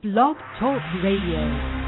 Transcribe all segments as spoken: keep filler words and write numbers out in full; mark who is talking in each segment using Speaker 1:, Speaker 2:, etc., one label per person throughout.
Speaker 1: Blog Talk Radio.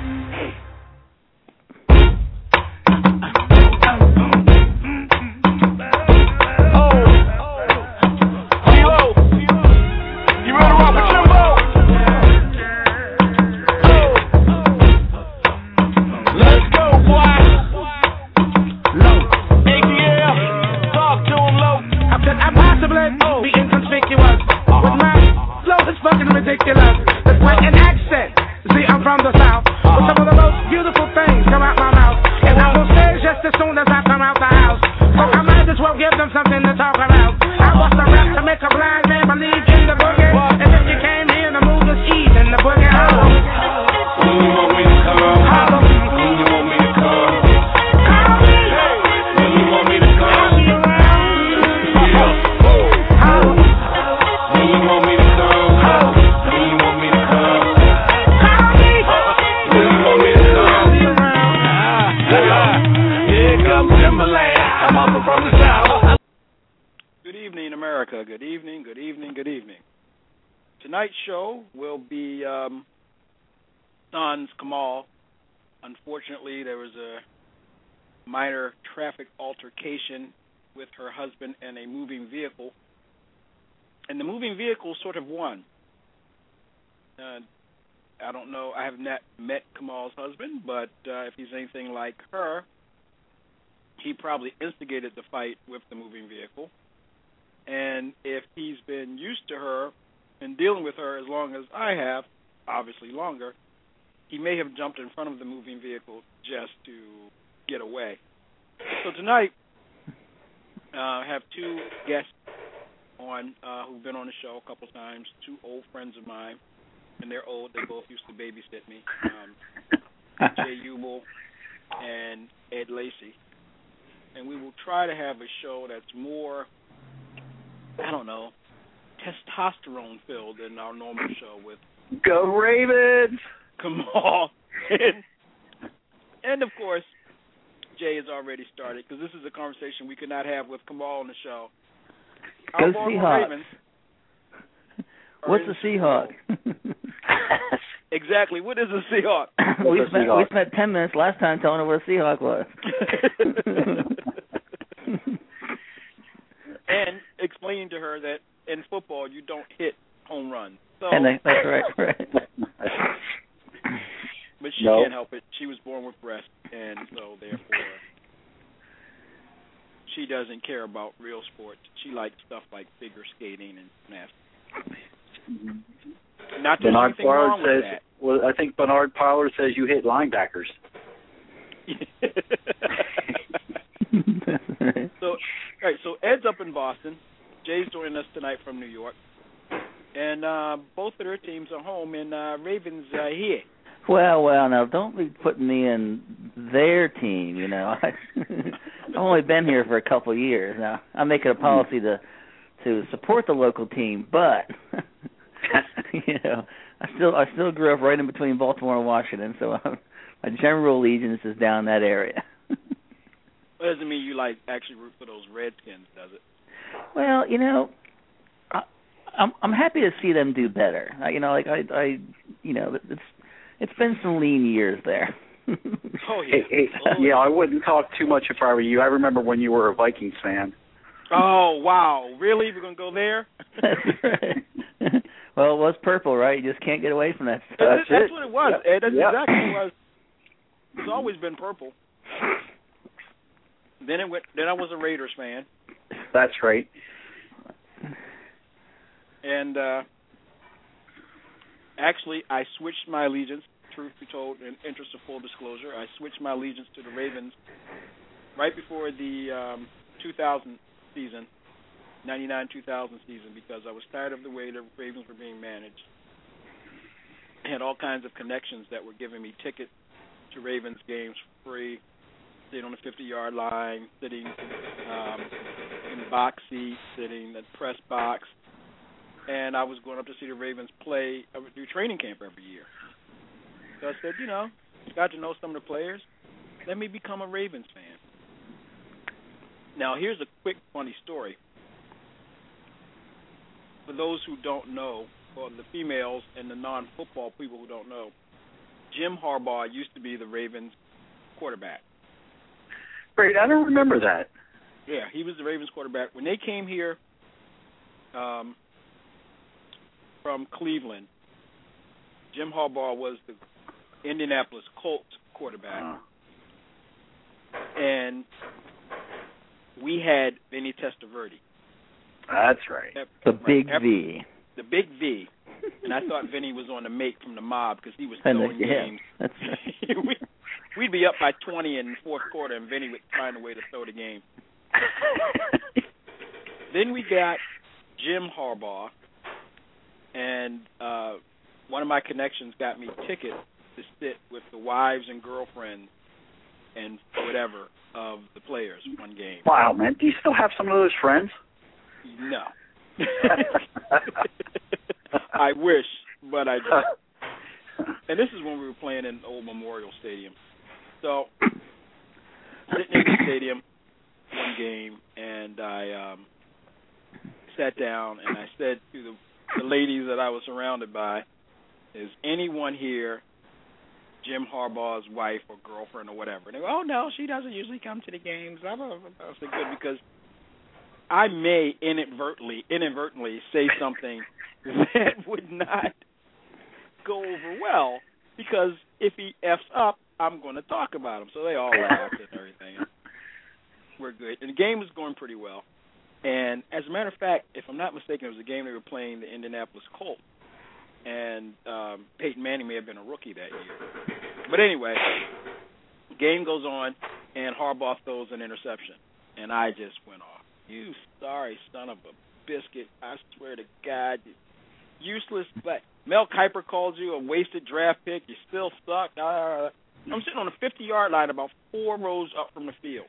Speaker 2: Tonight's show will be um, Sans Kamal. Unfortunately, there was a minor traffic altercation with her husband and a moving vehicle, and the moving vehicle sort of won. Uh, I don't know. I have not met Kamal's husband, but uh, if he's anything like her, he probably instigated the fight with the moving vehicle. And if he's been used to her and dealing with her as long as I have, obviously longer, he may have jumped in front of the moving vehicle just to get away. So tonight, uh, I have two guests on uh, who've been on the show a couple times, two old friends of mine, and they're old. They both used to babysit me, um, Jay Ubel and Ed Lacey. And we will try to have a show that's more, I don't know, testosterone filled in our normal show with
Speaker 3: Go Ravens!
Speaker 2: Kamal. and, and of course, Jay has already started because this is a conversation we could not have with Kamal on the show.
Speaker 4: Go Seahawks. What's a Seahawk?
Speaker 2: Exactly. What is a Seahawk?
Speaker 4: we,
Speaker 3: a
Speaker 4: spent,
Speaker 3: Seahawk?
Speaker 4: we spent ten minutes last time telling her what a Seahawk was.
Speaker 2: And explaining to her that in football you don't hit home runs. So,
Speaker 4: and they, that's right, right.
Speaker 2: But she
Speaker 3: no.
Speaker 2: can't help it. She was born with breasts, and so therefore she doesn't care about real sports. She likes stuff like figure skating and gymnastics. Mm-hmm. Not that there's
Speaker 3: Bernard
Speaker 2: anything
Speaker 3: Pollard
Speaker 2: wrong
Speaker 3: says,
Speaker 2: with that.
Speaker 3: well, I think Bernard Pollard says you hit linebackers.
Speaker 2: so, all right. So Ed's up in Boston. Jay's joining us tonight from New York, and uh, both of their teams are home, and uh, Ravens uh, here.
Speaker 4: Well, well, now don't be putting me in their team. You know, I, I've only been here for a couple of years now. I'm making a policy to to support the local team, but you know, I still I still grew up right in between Baltimore and Washington, so I'm, my general allegiance is down that area.
Speaker 2: That doesn't mean you like actually root for those Redskins, does it?
Speaker 4: Well, you know, I, I'm I'm happy to see them do better. I, you know, like I, I, you know, it's it's been some lean years there.
Speaker 2: Oh yeah,
Speaker 3: Hey, hey,
Speaker 2: oh,
Speaker 3: yeah. I wouldn't talk too much if I were you. I remember when you were a Vikings fan.
Speaker 2: Oh wow, really? We're gonna go there?
Speaker 4: That's right. Well, it was purple, right? You just can't get away from that stuff.
Speaker 2: That's,
Speaker 3: That's,
Speaker 2: that's what it was.
Speaker 3: Yep.
Speaker 2: Ed. That's
Speaker 3: Yep.
Speaker 2: exactly what it was. It's always been purple. Then it went. Then I was a Raiders fan.
Speaker 3: That's right.
Speaker 2: And uh, actually, I switched my allegiance, truth be told, in interest of full disclosure, I switched my allegiance to the Ravens right before the um, two thousand season, ninety-nine two thousand season, because I was tired of the way the Ravens were being managed. I had all kinds of connections that were giving me tickets to Ravens games for free, sitting on the fifty-yard line, sitting um, in the box seat, sitting in the press box. And I was going up to see the Ravens play, I would do training camp every year. So I said, you know, got to know some of the players. Let me become a Ravens fan. Now, here's a quick, funny story. For those who don't know, for the females and the non-football people who don't know, Jim Harbaugh used to be the Ravens quarterback.
Speaker 3: Great, I don't remember that.
Speaker 2: Yeah, he was the Ravens quarterback. When they came here um, from Cleveland, Jim Harbaugh was the Indianapolis Colts quarterback.
Speaker 3: Uh.
Speaker 2: And we had Vinny Testaverde.
Speaker 3: That's right.
Speaker 4: The
Speaker 2: right.
Speaker 4: Big
Speaker 2: Every,
Speaker 4: V.
Speaker 2: The Big V. And I thought Vinny was on the make from the mob because he was
Speaker 4: And
Speaker 2: throwing
Speaker 4: the, yeah,
Speaker 2: games.
Speaker 4: That's right.
Speaker 2: we, we'd be up by twenty in the fourth quarter, and Vinny would find a way to throw the game. Then we got Jim Harbaugh, and uh, one of my connections got me tickets to sit with the wives and girlfriends and whatever of the players one game.
Speaker 3: Wow, man. Do you still have some of those friends?
Speaker 2: No. I wish, but I don't. And this is when we were playing in the old Memorial Stadium. So, sitting in the stadium one game, and I um, sat down, and I said to the, the ladies that I was surrounded by, is anyone here Jim Harbaugh's wife or girlfriend or whatever? And they go, oh, no, she doesn't usually come to the games. I said, good, because I may inadvertently, inadvertently say something that would not go over well, because if he F's up, I'm going to talk about him. So they all laughed and everything. We're good. And the game was going pretty well. And as a matter of fact, if I'm not mistaken, it was a game they were playing the Indianapolis Colts. And um, Peyton Manning may have been a rookie that year. But anyway, the game goes on, and Harbaugh throws an interception. And I just went off. You sorry son of a biscuit. I swear to God. Useless. But Mel Kiper called you a wasted draft pick. You still suck. Uh, I'm sitting on the fifty-yard line about four rows up from the field.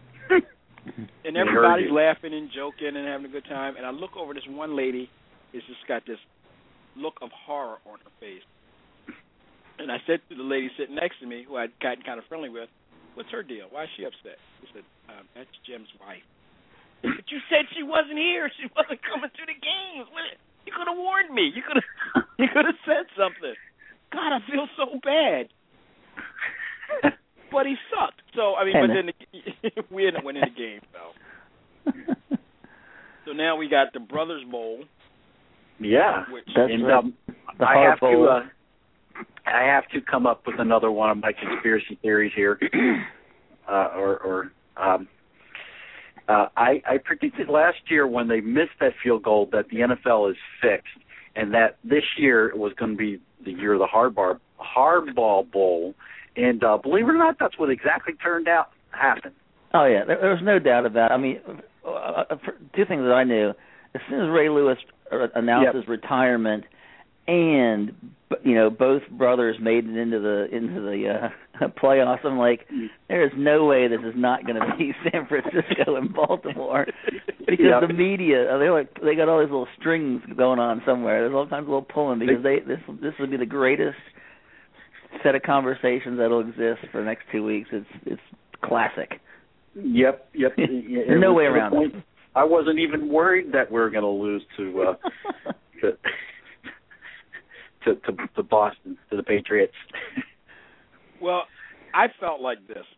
Speaker 2: And everybody's laughing and joking and having a good time. And I look over, this one lady has just got this look of horror on her face. And I said to the lady sitting next to me, who I'd gotten kind of friendly with, what's her deal? Why is she upset? She said, um, that's Jim's wife. But you said she wasn't here. She wasn't coming to the games. You could have warned me. You could have you could have said something. God, I feel so bad. But he sucked. So, I mean, but then the, we ended up winning the game, though. So now we got the Brothers Bowl.
Speaker 3: Yeah.
Speaker 2: Which,
Speaker 4: That's
Speaker 3: and,
Speaker 4: right.
Speaker 3: um,
Speaker 4: The
Speaker 3: I
Speaker 4: hard
Speaker 3: have
Speaker 4: bowl.
Speaker 3: to. Uh, I have to come up with another one of my conspiracy theories here, uh, or, or um, uh, I, I predicted last year when they missed that field goal that the N F L is fixed, and that this year was going to be the year of the hardball hardball bowl, and uh, believe it or not, that's what exactly turned out happened.
Speaker 4: Oh yeah, there, there was no doubt about it. I mean, uh, two things that I knew: as soon as Ray Lewis announced
Speaker 3: Yep.
Speaker 4: his retirement, and you know both brothers made it into the into the uh, playoffs, I'm like, there is no way this is not going to be San Francisco and Baltimore, because
Speaker 3: Yep.
Speaker 4: the media they like they got all these little strings going on somewhere. There's all kinds of little pulling because they this this would be the greatest set of conversations that'll exist for the next two weeks. It's it's classic.
Speaker 3: Yep, yep.
Speaker 4: There's no way around it.
Speaker 3: I wasn't even worried that we were going to lose to, uh, to, to to to Boston, to the Patriots.
Speaker 2: Well, I felt like this.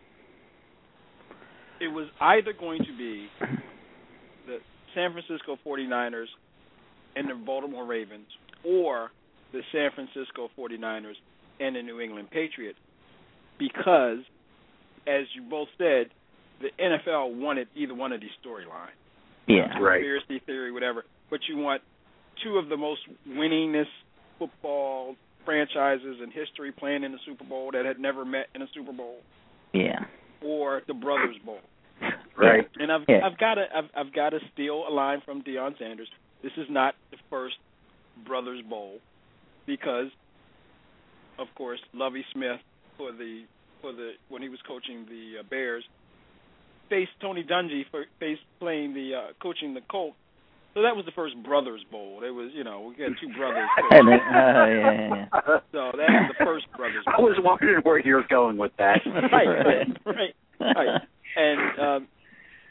Speaker 2: It was either going to be the San Francisco forty-niners and the Baltimore Ravens, or the San Francisco forty-niners and the New England Patriots, because, as you both said, the N F L wanted either one of these storylines.
Speaker 4: Yeah,
Speaker 3: Right.
Speaker 2: Conspiracy theory, whatever. But you want two of the most winningest football franchises in history playing in the Super Bowl that had never met in a Super Bowl,
Speaker 4: yeah,
Speaker 2: or the Brothers Bowl.
Speaker 3: Right.
Speaker 2: And I've
Speaker 4: Yeah.
Speaker 2: I've got to I've, I've got to steal a line from Deion Sanders. This is not the first Brothers Bowl, because, of course, Lovie Smith for the for the when he was coaching the uh, Bears faced Tony Dungy for faced playing the uh, coaching the Colts. So that was the first Brothers Bowl. It was, you know, we had two brothers.
Speaker 4: and then, uh, yeah, yeah, yeah.
Speaker 2: So that was the first Brothers Bowl.
Speaker 3: I was wondering where you were going with that.
Speaker 2: right, right, right, right. And um,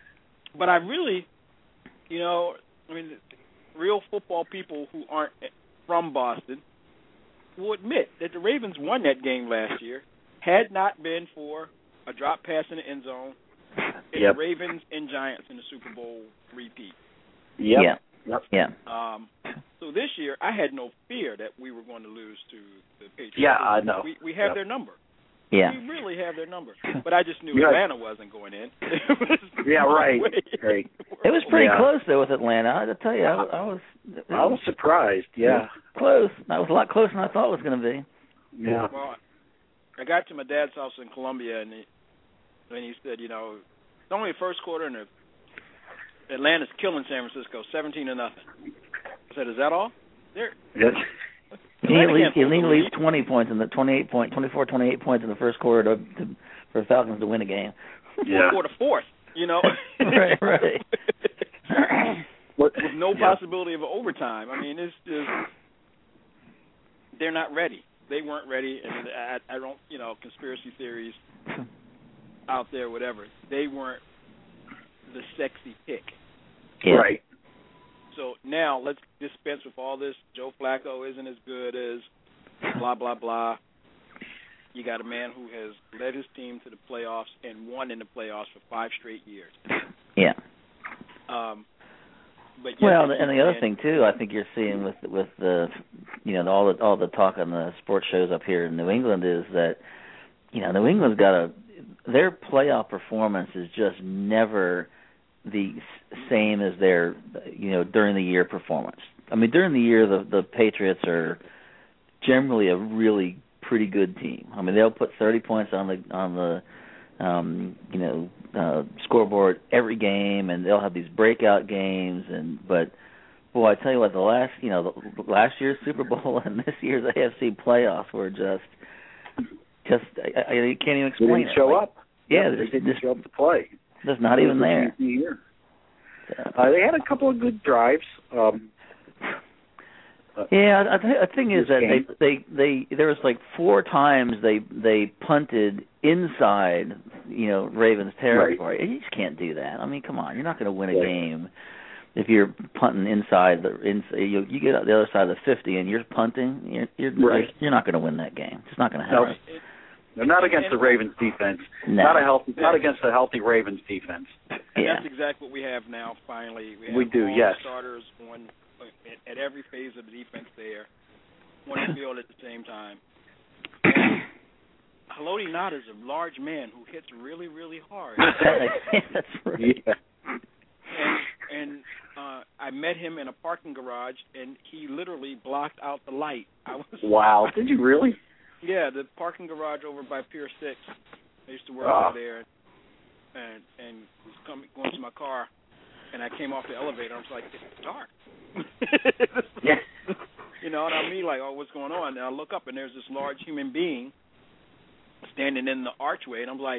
Speaker 2: but I really, you know, I mean, real football people who aren't from Boston will admit that the Ravens won that game last year had not been for a drop pass in the end zone and
Speaker 3: yep.
Speaker 2: the Ravens and Giants in the Super Bowl repeat.
Speaker 3: Yep.
Speaker 4: Yeah.
Speaker 3: Yep.
Speaker 4: Yeah.
Speaker 2: Um, so this year, I had no fear that we were going to lose to the Patriots.
Speaker 3: Yeah, I know.
Speaker 2: We, we have
Speaker 3: yep.
Speaker 2: their number.
Speaker 4: Yeah.
Speaker 2: We really have their number. But I just knew
Speaker 3: yeah.
Speaker 2: Atlanta wasn't going in.
Speaker 3: yeah, right. Right.
Speaker 4: It was pretty
Speaker 3: yeah.
Speaker 4: close, though, with Atlanta. I have to tell you, I, I was
Speaker 3: I was surprised, yeah.
Speaker 4: Close. That was a lot closer than I thought it was going to be.
Speaker 3: Yeah.
Speaker 2: Well, I got to my dad's house in Columbia, and he, and he said, you know, it's only the first quarter, and Atlanta's killing San Francisco, seventeen to nothing. I said, is that all? There.
Speaker 3: Yes.
Speaker 4: He leads, he leads twenty points in the twenty-eight point, twenty-four, twenty-eight points in the first quarter to, to, for the Falcons to win a game.
Speaker 3: Yeah.
Speaker 2: Fourth quarter, fourth, you know.
Speaker 4: right, right.
Speaker 2: With no possibility of overtime. I mean, it's just they're not ready. They weren't ready, and I, I don't, you know, conspiracy theories out there, whatever. They weren't the sexy pick.
Speaker 4: Yeah.
Speaker 3: Right.
Speaker 2: So now let's dispense with all this. Joe Flacco isn't as good as blah, blah, blah. You got a man who has led his team to the playoffs and won in the playoffs for five straight years.
Speaker 4: Yeah.
Speaker 2: Um, but
Speaker 4: well, and the other thing too, I think you're seeing with with the, you know, all the all the talk on the sports shows up here in New England is that, you know, New England's got a their playoff performance is just never the same as their, you know, during the year performance. I mean, during the year, the the Patriots are generally a really pretty good team. I mean, they'll put thirty points on the on the um, you know uh, scoreboard every game, and they'll have these breakout games. And but boy, I tell you what, the last you know the, last year's Super Bowl and this year's A F C playoffs were just just I, I can't even explain.
Speaker 3: They didn't
Speaker 4: it.
Speaker 3: show
Speaker 4: like,
Speaker 3: up.
Speaker 4: Yeah,
Speaker 3: they didn't show up to play.
Speaker 4: Just not even there.
Speaker 3: Uh, they had a couple of good drives. Um, uh,
Speaker 4: yeah, I th- the thing is that they, they they there was like four times they they punted inside, you know, Ravens territory. Right. You just can't do that. I mean, come on, you're not going to win a right. game if you're punting inside the inside. You, you get out the other side of the fifty and you're punting. You're you're,
Speaker 3: right.
Speaker 4: you're not going to win that game. It's not going to happen.
Speaker 3: No. They're not against the Ravens defense.
Speaker 4: No.
Speaker 3: Not a healthy, not against the healthy Ravens defense.
Speaker 2: And
Speaker 4: yeah.
Speaker 2: that's exactly what we have now. Finally, we, have
Speaker 3: we do.
Speaker 2: all
Speaker 3: Yes.
Speaker 2: Starters on at, at every phase of the defense there, on the field at the same time. Haloti Ngata is a large man who hits really, really hard.
Speaker 4: That's right.
Speaker 3: Yeah.
Speaker 2: And, and uh, I met him in a parking garage, and he literally blocked out the light. I was
Speaker 3: wow. Did you really?
Speaker 2: Yeah, the parking garage over by Pier Six. I used to work
Speaker 3: oh.
Speaker 2: over there, and and was coming going to my car, and I came off the elevator. I was like, it's dark.
Speaker 3: yeah.
Speaker 2: You know, and I'm me like, oh, what's going on? And I look up, and there's this large human being standing in the archway, and I'm like,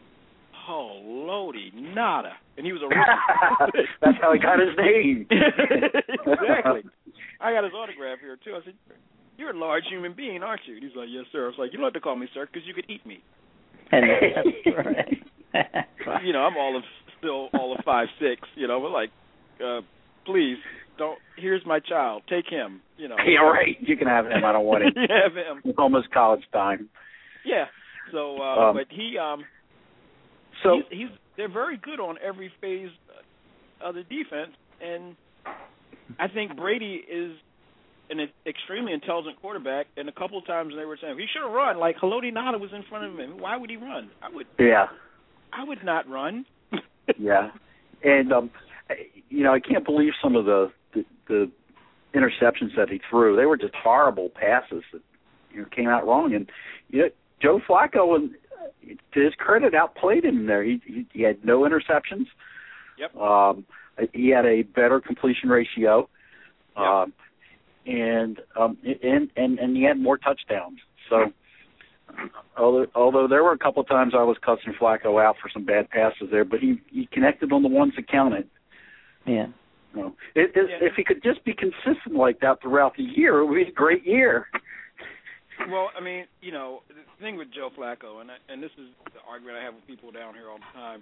Speaker 2: Haloti Ngata, and he was a rookie.
Speaker 3: That's how he got his name.
Speaker 2: Exactly. I got his autograph here too. I said, you're a large human being, aren't you? And he's like, yes, sir. I was like, you don't have to call me sir, because you could eat me.
Speaker 4: And that's right.
Speaker 2: You know, I'm all of still all of five six. You know, but like, uh, please don't. Here's my child. Take him. You know.
Speaker 3: Yeah, right. You can have him. I don't want him.
Speaker 2: You have him.
Speaker 3: It's almost college time.
Speaker 2: Yeah. So, uh,
Speaker 3: um,
Speaker 2: but he, um,
Speaker 3: so
Speaker 2: he's, he's they're very good on every phase of the defense, and I think Brady is an extremely intelligent quarterback, and a couple of times they were saying he should have run. Like Haloti Ngata was in front of him. Why would he run? I would.
Speaker 3: Yeah.
Speaker 2: I would not run.
Speaker 3: Yeah, and um, you know, I can't believe some of the, the the interceptions that he threw. They were just horrible passes that you know came out wrong. And you know, Joe Flacco, and to his credit, outplayed him there. He he, he had no interceptions.
Speaker 2: Yep.
Speaker 3: Um, he had a better completion ratio.
Speaker 2: Yep.
Speaker 3: Um, and um and, and and he had more touchdowns. So although although there were a couple of times I was cussing Flacco out for some bad passes there, but he, he connected on the ones that counted.
Speaker 4: Yeah.
Speaker 3: You know, it, it,
Speaker 2: yeah.
Speaker 3: If he could just be consistent like that throughout the year, it would be a great year.
Speaker 2: Well, I mean, you know, the thing with Joe Flacco, and I, and this is the argument I have with people down here all the time.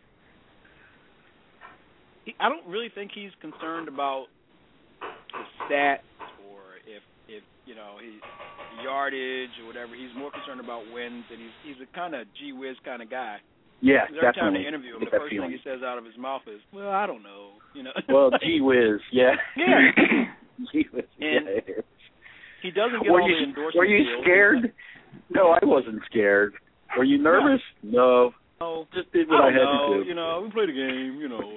Speaker 2: He, I don't really think he's concerned about his stats or if if you know, he yardage or whatever. He's more concerned about wins, and he's he's a kind of gee whiz kind of guy.
Speaker 3: Yeah,
Speaker 2: every
Speaker 3: definitely.
Speaker 2: time they interview him, the first
Speaker 3: feeling.
Speaker 2: thing he says out of his mouth is, "Well, I don't know," you know.
Speaker 3: Well, gee whiz, yeah.
Speaker 2: Yeah.
Speaker 3: Gee whiz,
Speaker 2: and
Speaker 3: yeah.
Speaker 2: He doesn't get
Speaker 3: were
Speaker 2: all
Speaker 3: you,
Speaker 2: the endorsement
Speaker 3: Were you
Speaker 2: deals.
Speaker 3: scared? No, I wasn't scared. Were you nervous? No.
Speaker 2: No.
Speaker 3: Just did what
Speaker 2: I,
Speaker 3: I had
Speaker 2: know,
Speaker 3: to do.
Speaker 2: You know, we played a game, you know.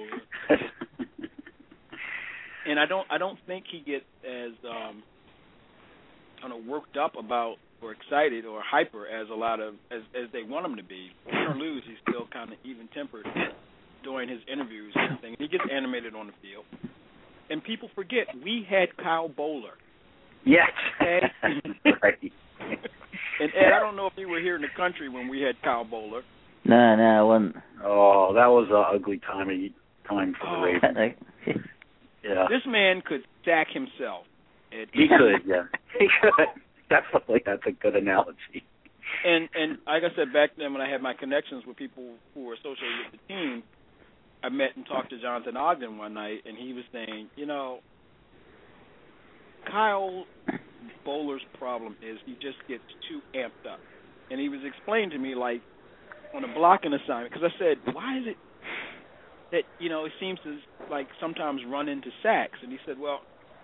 Speaker 2: And I don't, I don't think he gets as um, kind of worked up about or excited or hyper as a lot of as as they want him to be. Win or lose, he's still kind of even tempered during his interviews and everything. He gets animated on the field, and people forget we had Kyle Bowler.
Speaker 3: Yes.
Speaker 2: Okay?
Speaker 3: Right.
Speaker 2: And Ed, I don't know if you were here in the country when we had Kyle Bowler.
Speaker 4: No, no, I wasn't.
Speaker 3: Oh, that was an ugly time of time for the
Speaker 2: Oh.
Speaker 3: Ravens. Yeah.
Speaker 2: This man could sack himself. Ed.
Speaker 3: He could, yeah. He could. Definitely, that's a good analogy.
Speaker 2: And and like I said back then, when I had my connections with people who were associated with the team, I met and talked to Jonathan Ogden one night, and he was saying, you know, Kyle Bowler's problem is he just gets too amped up. And he was explaining to me, like, on a blocking assignment, because I said, why is it that, you know, it seems to, like, sometimes run into sacks? And he said, well,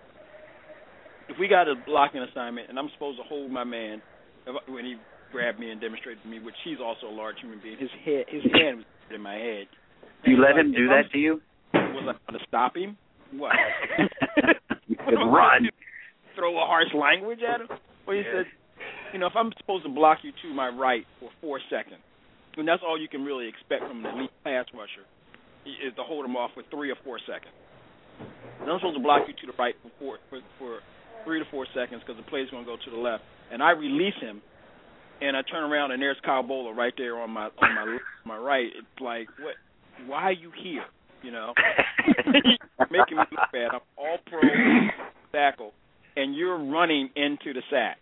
Speaker 2: if we got a blocking assignment and I'm supposed to hold my man, when he grabbed me and demonstrated to me, which he's also a large human being, his head, his hand was in my head.
Speaker 3: Do you let
Speaker 2: like,
Speaker 3: him do
Speaker 2: I'm,
Speaker 3: that to you?
Speaker 2: Was I going to stop him? What?
Speaker 3: You could run.
Speaker 2: Throw a harsh language at him? Well, he
Speaker 3: yeah.
Speaker 2: said, you know, if I'm supposed to block you to my right for four seconds, and that's all you can really expect from an elite pass rusher, is to hold him off for three or four seconds. And I'm supposed to block you to the right for four, for, for three to four seconds because the play's going to go to the left, and I release him, and I turn around and there's Kyle Bowler right there on my on my my right. It's like, what? Why are you here? You know, making me look bad. I'm all pro tackle, and you're running into the sack.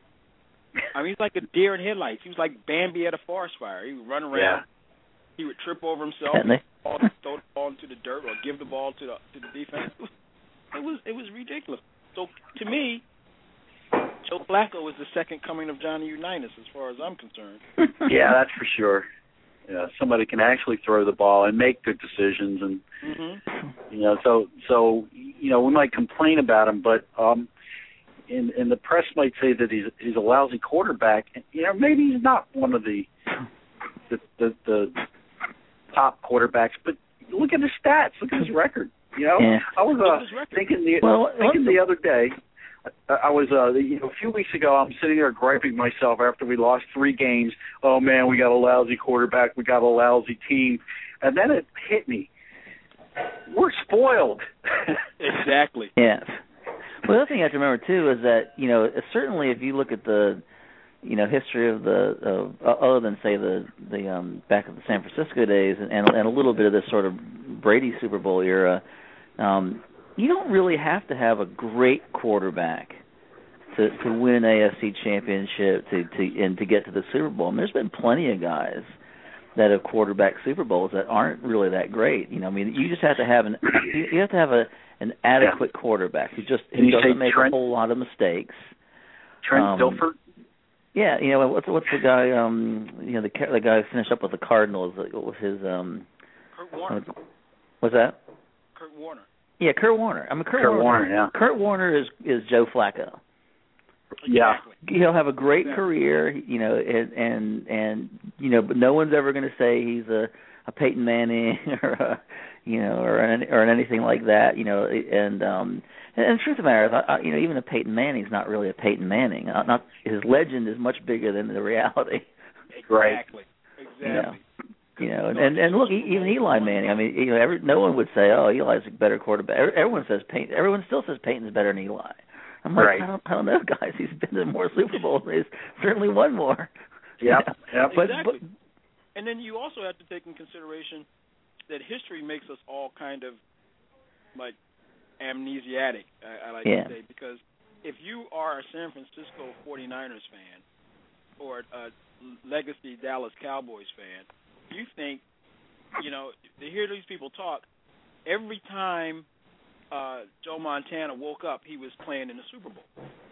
Speaker 2: I mean, he's like a deer in headlights. He was like Bambi at a forest fire. He would run around.
Speaker 3: Yeah.
Speaker 2: He would trip over himself, throw the ball into the dirt, or give the ball to the to the defense. It was it was ridiculous. So to me, Joe Flacco was the second coming of Johnny Unitas, as far as I'm concerned.
Speaker 3: Yeah, that's for sure. Yeah, somebody can actually throw the ball and make good decisions, and
Speaker 2: mm-hmm.
Speaker 3: you know, so so you know, we might complain about him, but um, and and the press might say that he's he's a lousy quarterback. You know, maybe he's not one of the the the, the top quarterbacks, but look at his stats, look at his record. You know,
Speaker 4: yeah.
Speaker 3: I was uh, thinking the
Speaker 4: well,
Speaker 3: thinking the other day. I was, uh, you know, a few weeks ago, I'm sitting there griping myself after we lost three games. Oh, man, we got a lousy quarterback. We got a lousy team. And then it hit me. We're spoiled.
Speaker 2: Exactly.
Speaker 4: Yeah. Well, the other thing you have to remember, too, is that, you know, certainly if you look at the, you know, history of the, uh, other than, say, the, the um, back of the San Francisco days and, and a little bit of this sort of Brady Super Bowl era, um, you don't really have to have a great quarterback to to win an A F C championship to, to and to get to the Super Bowl. I mean, there's been plenty of guys that have quarterback Super Bowls that aren't really that great. You know, I mean, you just have to have an you have to have a an adequate yeah. quarterback who just who doesn't make
Speaker 3: Trent,
Speaker 4: a whole lot of mistakes.
Speaker 3: Trent
Speaker 4: um,
Speaker 3: Dilfer.
Speaker 4: Yeah, you know what's what's the guy? Um, you know the the guy who finished up with the Cardinals. What was his? Um,
Speaker 2: Kurt Warner.
Speaker 4: Uh, what's that?
Speaker 2: Kurt Warner.
Speaker 4: Yeah, Kurt Warner. I mean, Kurt,
Speaker 3: Kurt
Speaker 4: Warner.
Speaker 3: Warner, yeah.
Speaker 4: Kurt Warner is is Joe Flacco.
Speaker 3: Yeah,
Speaker 4: he'll have a great
Speaker 2: exactly.
Speaker 4: career, you know, and and and you know, but no one's ever going to say he's a a Peyton Manning or a, you know, or an, or an anything like that, you know, and um and, and the truth of the matter is, I, you know, even a Peyton Manning's not really a Peyton Manning. Not, not his legend is much bigger than the reality.
Speaker 2: Exactly. Exactly.
Speaker 4: You know? You know, and, and, and look, even Eli Manning. I mean, you know, every, no one would say, "Oh, Eli's a better quarterback." Everyone says Peyton. Everyone still says Peyton's better than Eli. I'm like,
Speaker 3: right.
Speaker 4: I don't, I don't know, guys. He's been in more Super Bowls. He's certainly won more.
Speaker 3: Yeah, yeah.
Speaker 4: But,
Speaker 2: exactly.
Speaker 4: but,
Speaker 2: and then you also have to take in consideration that history makes us all kind of like amnesiac. I, I like
Speaker 4: yeah.
Speaker 2: to say, because if you are a San Francisco forty-niners fan or a legacy Dallas Cowboys fan, you think, you know, to hear these people talk, every time uh, Joe Montana woke up, he was playing in the Super Bowl.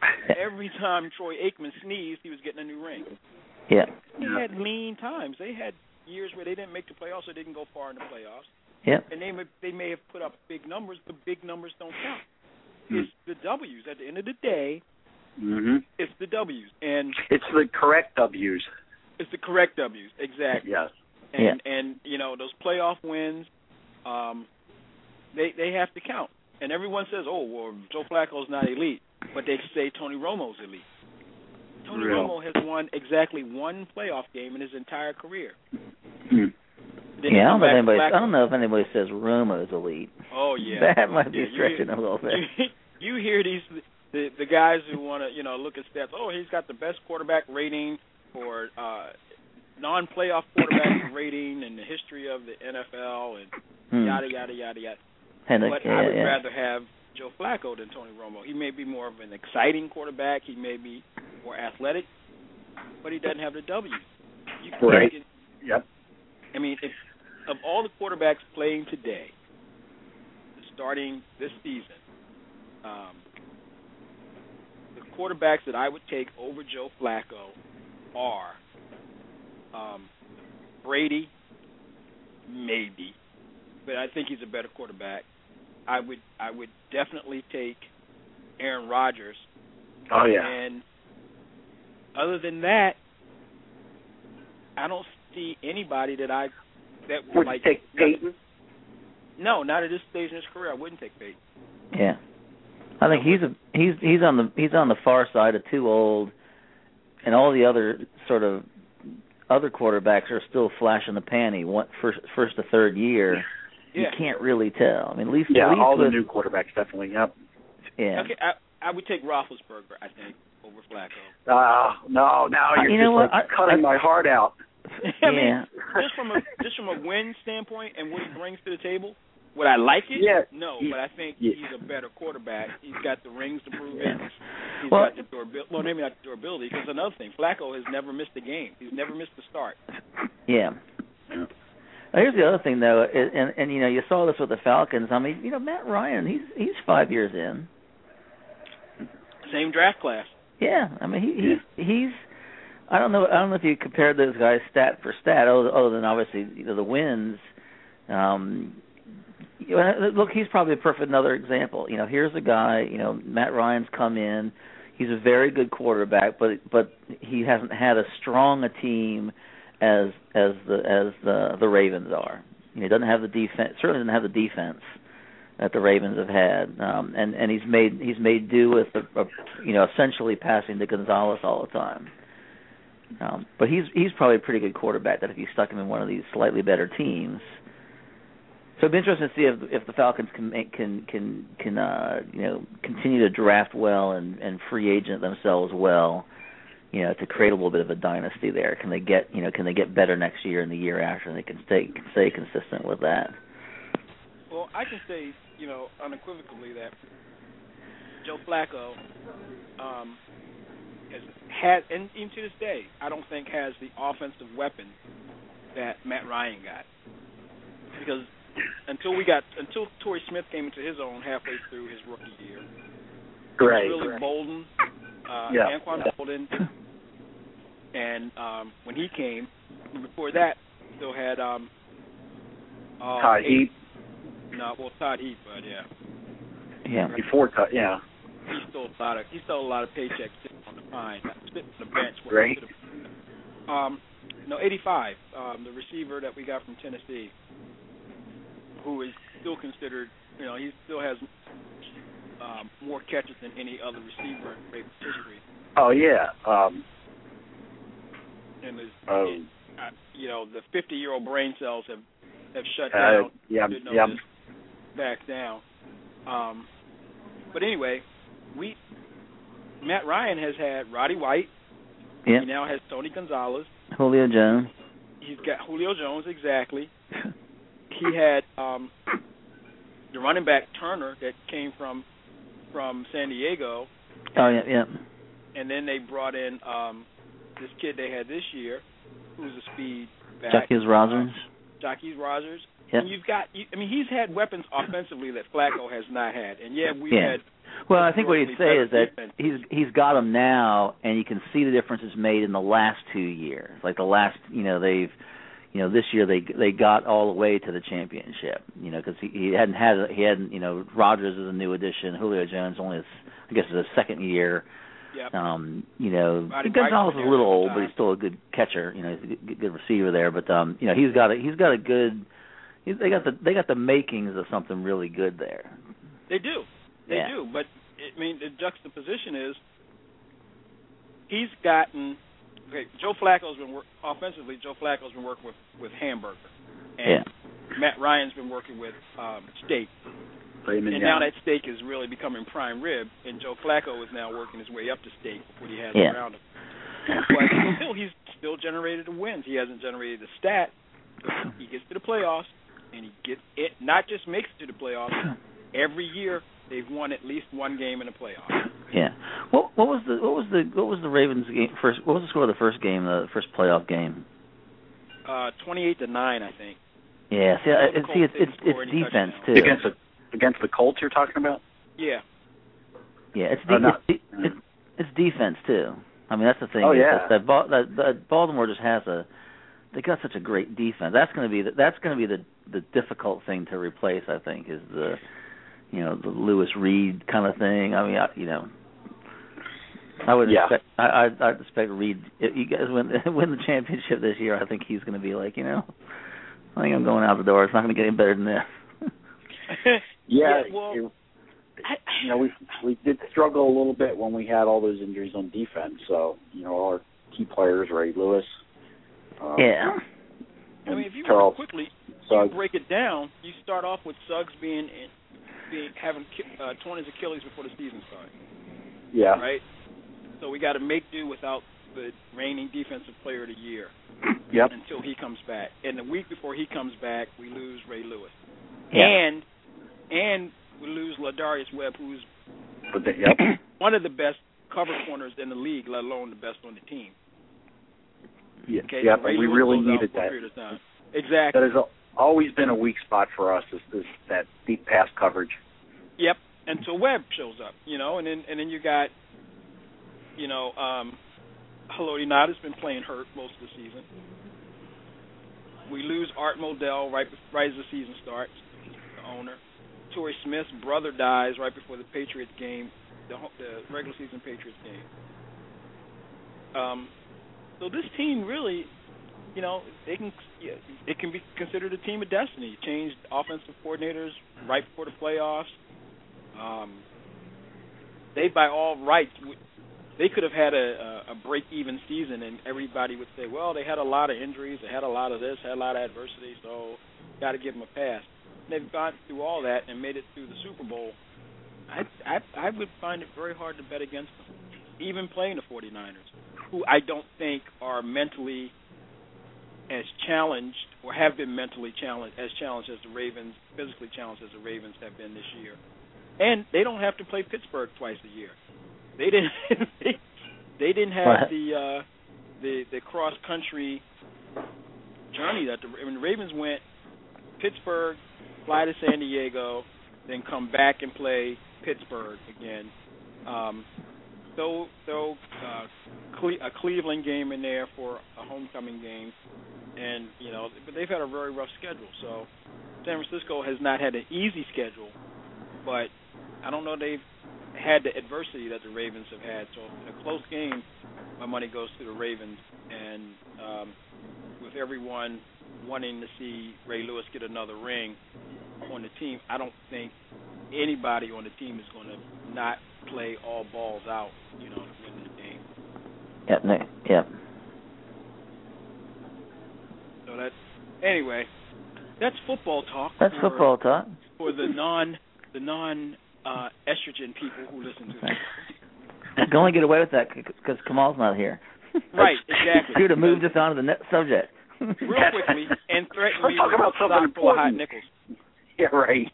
Speaker 2: every time Troy Aikman sneezed, he was getting a new ring.
Speaker 4: Yeah.
Speaker 2: They had lean times. They had years where they didn't make the playoffs or didn't go far in the playoffs.
Speaker 4: Yeah.
Speaker 2: And they may, they may have put up big numbers, but big numbers don't count.
Speaker 3: Mm.
Speaker 2: It's the W's. At the end of the day,
Speaker 3: mm-hmm.
Speaker 2: it's the W's. And
Speaker 3: it's the correct W's.
Speaker 2: It's the correct W's, exactly.
Speaker 3: Yes.
Speaker 2: And,
Speaker 4: yeah.
Speaker 2: and you know, those playoff wins, um, they they have to count. And everyone says, oh, well, Joe Flacco's not elite. But they say Tony Romo's elite. Tony
Speaker 3: Real.
Speaker 2: Romo has won exactly one playoff game in his entire career.
Speaker 3: Mm.
Speaker 4: Yeah, I don't, know if anybody, I don't know if anybody says Romo's elite.
Speaker 2: Oh, yeah.
Speaker 4: That might be
Speaker 2: yeah,
Speaker 4: stretching
Speaker 2: hear,
Speaker 4: a little bit.
Speaker 2: You, you hear these the, the guys who want to, you know, look at stats. Oh, he's got the best quarterback rating or uh, non-playoff quarterback rating in the history of the N F L and hmm. yada, yada, yada, yada.
Speaker 4: And
Speaker 2: but
Speaker 4: yeah,
Speaker 2: I would
Speaker 4: yeah.
Speaker 2: rather have Joe Flacco than Tony Romo. He may be more of an exciting quarterback. He may be more athletic, but he doesn't have the W. You can
Speaker 3: right.
Speaker 2: Get,
Speaker 3: yep.
Speaker 2: I mean, if, of all the quarterbacks playing today, starting this season, um, the quarterbacks that I would take over Joe Flacco are um, Brady, maybe, but I think he's a better quarterback. I would I would definitely take Aaron Rodgers.
Speaker 3: Oh yeah.
Speaker 2: And other than that, I don't see anybody that I that would,
Speaker 3: would
Speaker 2: like
Speaker 3: you take Peyton.
Speaker 2: No, not at this stage in his career. I wouldn't take Peyton.
Speaker 4: Yeah, I think he's a he's he's on the he's on the far side of too old, and all the other sort of other quarterbacks are still flash in the pan. He went first first to third year.
Speaker 2: Yeah.
Speaker 4: You can't really tell. I mean, at least
Speaker 3: yeah,
Speaker 4: at least
Speaker 3: all
Speaker 4: with,
Speaker 3: the new quarterbacks definitely. Yep.
Speaker 4: Yeah.
Speaker 2: Okay, I, I would take Roethlisberger, I think, over Flacco.
Speaker 3: Uh, no, now you're
Speaker 4: you
Speaker 3: just
Speaker 4: know
Speaker 3: like
Speaker 4: what? I,
Speaker 3: cutting
Speaker 4: I,
Speaker 3: my heart out.
Speaker 2: I mean,
Speaker 4: yeah.
Speaker 2: just from a just from a win standpoint and what he brings to the table, would I like it?
Speaker 3: Yeah.
Speaker 2: No,
Speaker 3: he,
Speaker 2: but I think
Speaker 3: yeah.
Speaker 2: he's a better quarterback. He's got the rings to prove
Speaker 4: yeah.
Speaker 2: it. He's
Speaker 4: well,
Speaker 2: got the durability. Well, maybe not the durability, because another thing, Flacco has never missed a game. He's never missed a start.
Speaker 4: Yeah. Now, here's the other thing, though, and, and and you know, you saw this with the Falcons. I mean, you know, Matt Ryan, he's he's five years in.
Speaker 2: Same draft class.
Speaker 4: Yeah, I mean, he, he's he's. I don't know. I don't know if you compared those guys stat for stat, other, other than obviously you know the wins. Um, you know, look, he's probably a perfect another example. You know, here's a guy. You know, Matt Ryan's come in. He's a very good quarterback, but but he hasn't had as strong a team as as the as the the Ravens are. You know, he doesn't have the defense. Certainly doesn't have the defense that the Ravens have had, um, and and he's made he's made do with a, a, you know essentially passing to Gonzalez all the time. Um, but he's he's probably a pretty good quarterback. That if you stuck him in one of these slightly better teams, so it'd be interesting to see if if the Falcons can make, can can can uh, you know continue to draft well and, and free agent themselves well, you know, to create a little bit of a dynasty there. Can they get you know can they get better next year and the year after, and they can stay can stay consistent with that?
Speaker 2: Well, I can say you know unequivocally that Joe Flacco um, has had, and even to this day, I don't think has the offensive weapon that Matt Ryan got, because until we got until Torrey Smith came into his own halfway through his rookie year,
Speaker 3: Great.
Speaker 2: it was really
Speaker 3: Right.
Speaker 2: Bolden, uh,
Speaker 3: yeah.
Speaker 2: Anquan Bolden, and um, when he came, before that, still had um, uh,
Speaker 3: Todd Heap.
Speaker 2: No, well Todd Heap, but yeah.
Speaker 4: Yeah.
Speaker 3: Before Todd, yeah.
Speaker 2: He stole a lot of he stole a lot of paychecks sitting on the pine, sitting on the bench.
Speaker 3: Great.
Speaker 2: Um, no, eighty-five, um, the receiver that we got from Tennessee, who is still considered, you know, he still has um, more catches than any other receiver in Ravens history.
Speaker 3: Oh yeah. Um,
Speaker 2: and his,
Speaker 3: oh.
Speaker 2: it, uh, you know, the fifty-year-old brain cells have have shut
Speaker 3: uh,
Speaker 2: down.
Speaker 3: yeah.
Speaker 2: You know,
Speaker 3: Yeah.
Speaker 2: back down. Um, but anyway, we Matt Ryan has had Roddy White.
Speaker 4: Yeah.
Speaker 2: He now has Tony Gonzalez.
Speaker 4: Julio Jones.
Speaker 2: He's got Julio Jones, exactly. He had um, the running back Turner that came from from San Diego.
Speaker 4: Oh yeah, yeah.
Speaker 2: And then they brought in um, this kid they had this year, who's a speed back.
Speaker 4: Jacques Rosers.
Speaker 2: Uh, Jacquizz Rodgers.
Speaker 4: Yep.
Speaker 2: And you've got, you, I mean, he's had weapons offensively that Flacco has not had. And, yeah, we've
Speaker 4: yeah.
Speaker 2: had.
Speaker 4: Well, I think what he'd say is that
Speaker 2: defenses.
Speaker 4: he's he's got them now, and you can see the differences made in the last two years. Like the last, you know, they've, you know, this year they they got all the way to the championship. You know, because he, he hadn't had he hadn't, you know, Rodgers is a new addition. Julio Jones only, his, I guess, is his second year.
Speaker 2: Yep.
Speaker 4: Um, you know,
Speaker 2: Roddy
Speaker 4: Gonzalez is a little old,
Speaker 2: time.
Speaker 4: but he's still a good catcher. You know, he's a good, good receiver there. But um, you know, he's got a he's got a good. He's, they got the they got the makings of something really good there.
Speaker 2: They do, they
Speaker 4: yeah.
Speaker 2: do. But I mean, the juxtaposition is he's gotten. Okay, Joe Flacco's been work, offensively. Joe Flacco's been working with with Hamburger, and
Speaker 4: yeah.
Speaker 2: Matt Ryan's been working with um, Steak. And
Speaker 3: down.
Speaker 2: now that Steak is really becoming prime rib, and Joe Flacco is now working his way up to Steak before he has
Speaker 4: yeah.
Speaker 2: around him. But still, he's still generated the wins. He hasn't generated the stat. He gets to the playoffs, and he gets it. Not just makes it to the playoffs. Every year, they've won at least one game in the playoffs.
Speaker 4: Yeah. What what was the what was the what was the Ravens game first? What was the score of the first game? The first playoff game?
Speaker 2: Uh, twenty-eight to nine, I think.
Speaker 4: Yeah. See,
Speaker 2: All
Speaker 4: it, see, it's it's, it's defense too.
Speaker 3: Against the against the Colts, you're talking about?
Speaker 2: Yeah.
Speaker 4: Yeah, it's de-
Speaker 3: uh, not,
Speaker 4: it's, de- it's it's defense too. I mean, that's the thing.
Speaker 3: Oh
Speaker 4: is
Speaker 3: yeah.
Speaker 4: That, that, ba- that, that Baltimore just has a. They got such a great defense. That's going to be the, that's going to be the the difficult thing to replace. I think is the, you know, the Lewis Reed kind of thing. I mean, I, you know. I would
Speaker 3: yeah.
Speaker 4: expect. I I'd, I'd expect Reed. If you guys win win the championship this year, I think he's going to be like, you know, I think I'm going out the door. It's not going to get any better than this.
Speaker 3: yeah.
Speaker 2: yeah well,
Speaker 3: it, you know, we we did struggle a little bit when we had all those injuries on defense. So you know, our key players, Ray Lewis. Um,
Speaker 4: yeah.
Speaker 2: I mean, if you
Speaker 3: Charles
Speaker 2: want to quickly
Speaker 3: Suggs.
Speaker 2: you break it down, you start off with Suggs being being having uh, torn his Achilles before the season started.
Speaker 3: Yeah.
Speaker 2: Right. So we got to make do without the reigning defensive player of the year.
Speaker 3: Yep.
Speaker 2: Until he comes back, and the week before he comes back, we lose Ray Lewis,
Speaker 4: Yeah.
Speaker 2: and and we lose Ladarius Webb, who's
Speaker 3: But the, yep.
Speaker 2: one of the best cover corners in the league, let alone the best on the team.
Speaker 3: Yeah.
Speaker 2: Okay,
Speaker 3: Yep.
Speaker 2: so Ray
Speaker 3: And we
Speaker 2: Lewis
Speaker 3: really
Speaker 2: goes out
Speaker 3: needed
Speaker 2: for a
Speaker 3: that.
Speaker 2: period of time. Exactly.
Speaker 3: That has always been a weak spot for us. Is, is that deep pass coverage?
Speaker 2: Yep. Until Webb shows up, you know, and then and then you got, you know, um, Haloti Ngata has been playing hurt most of the season. We lose Art Modell right right as the season starts, the owner. Torrey Smith's brother dies right before the Patriots game, the, the regular season Patriots game. Um, so this team really, you know, they can yeah, it can be considered a team of destiny. Changed offensive coordinators right before the playoffs. Um, they, by all rights, they could have had a, a break-even season, and everybody would say, well, they had a lot of injuries, they had a lot of this, had a lot of adversity, so got to give them a pass. And they've gone through all that and made it through the Super Bowl. I, I, I would find it very hard to bet against them, even playing the forty-niners, who I don't think are mentally as challenged or have been mentally challenged, as challenged as the Ravens, physically challenged as the Ravens have been this year. And they don't have to play Pittsburgh twice a year. They didn't. they, they didn't have
Speaker 4: What?
Speaker 2: the uh, the the cross country journey that the, I mean, the Ravens went Pittsburgh, fly to San Diego, then come back and play Pittsburgh again. Um, throw throw uh, Cle- a Cleveland game in there for a homecoming game, and you know, but they've had a very rough schedule. So San Francisco has not had an easy schedule, but I don't know they've had the adversity that the Ravens have had. So in a close game, my money goes to the Ravens. And um, with everyone wanting to see Ray Lewis get another ring on the team, I don't think anybody on the team is going to not play all balls out, you know, to win this game.
Speaker 4: Yep. No, yep.
Speaker 2: So that's anyway. That's football talk.
Speaker 4: That's
Speaker 2: for,
Speaker 4: football talk.
Speaker 2: for the non the non uh, estrogen people who listen to this.
Speaker 4: You can only get away with that because Kamal's not here.
Speaker 2: Right, exactly.
Speaker 4: He would have moved us on to the next subject.
Speaker 2: Real quickly, and threatened
Speaker 3: We're
Speaker 2: me
Speaker 3: talking
Speaker 2: with
Speaker 3: about
Speaker 2: a
Speaker 3: something
Speaker 2: sock full of hot
Speaker 3: important.
Speaker 2: nickels.
Speaker 3: Yeah, right.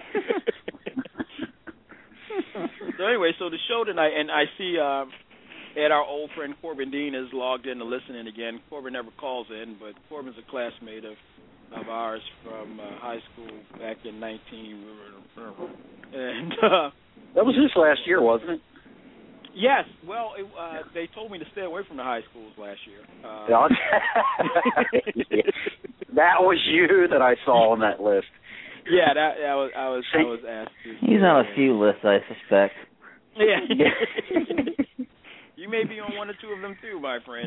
Speaker 2: So anyway, so the show tonight, and I see uh, Ed, our old friend Corbin Dean, is logged in to listen in again. Corbin never calls in, but Corbin's a classmate of of ours from uh, high school back in nineteen. And uh,
Speaker 3: that was just last year, wasn't it?
Speaker 2: Yes. Well, it, uh, they told me to stay away from the high schools last year. Uh,
Speaker 3: that was you that I saw on that list.
Speaker 2: Yeah, that, that was I was I was asked to.
Speaker 4: He's on a few lists, I suspect.
Speaker 2: Yeah. You may be on one or two of them too, my friend.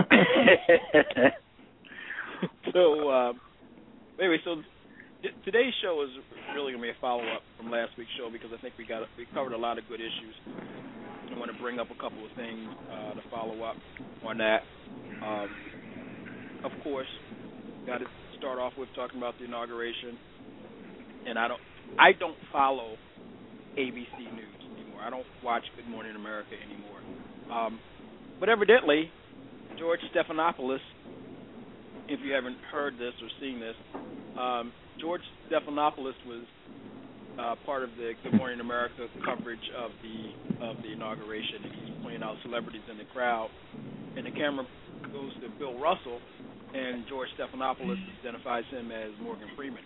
Speaker 2: So, uh, anyway, so th- today's show is really going to be a follow-up from last week's show because I think we got we covered a lot of good issues. I want to bring up a couple of things uh, to follow up on that. Um, of course, got to start off with talking about the inauguration, and I don't I don't follow A B C News anymore. I don't watch Good Morning America anymore. Um, but evidently, George Stephanopoulos, if you haven't heard this or seen this, um, George Stephanopoulos was uh, part of the Good Morning America coverage of the of the inauguration. He's pointing out celebrities in the crowd, and the camera goes to Bill Russell, and George Stephanopoulos identifies him as Morgan Freeman.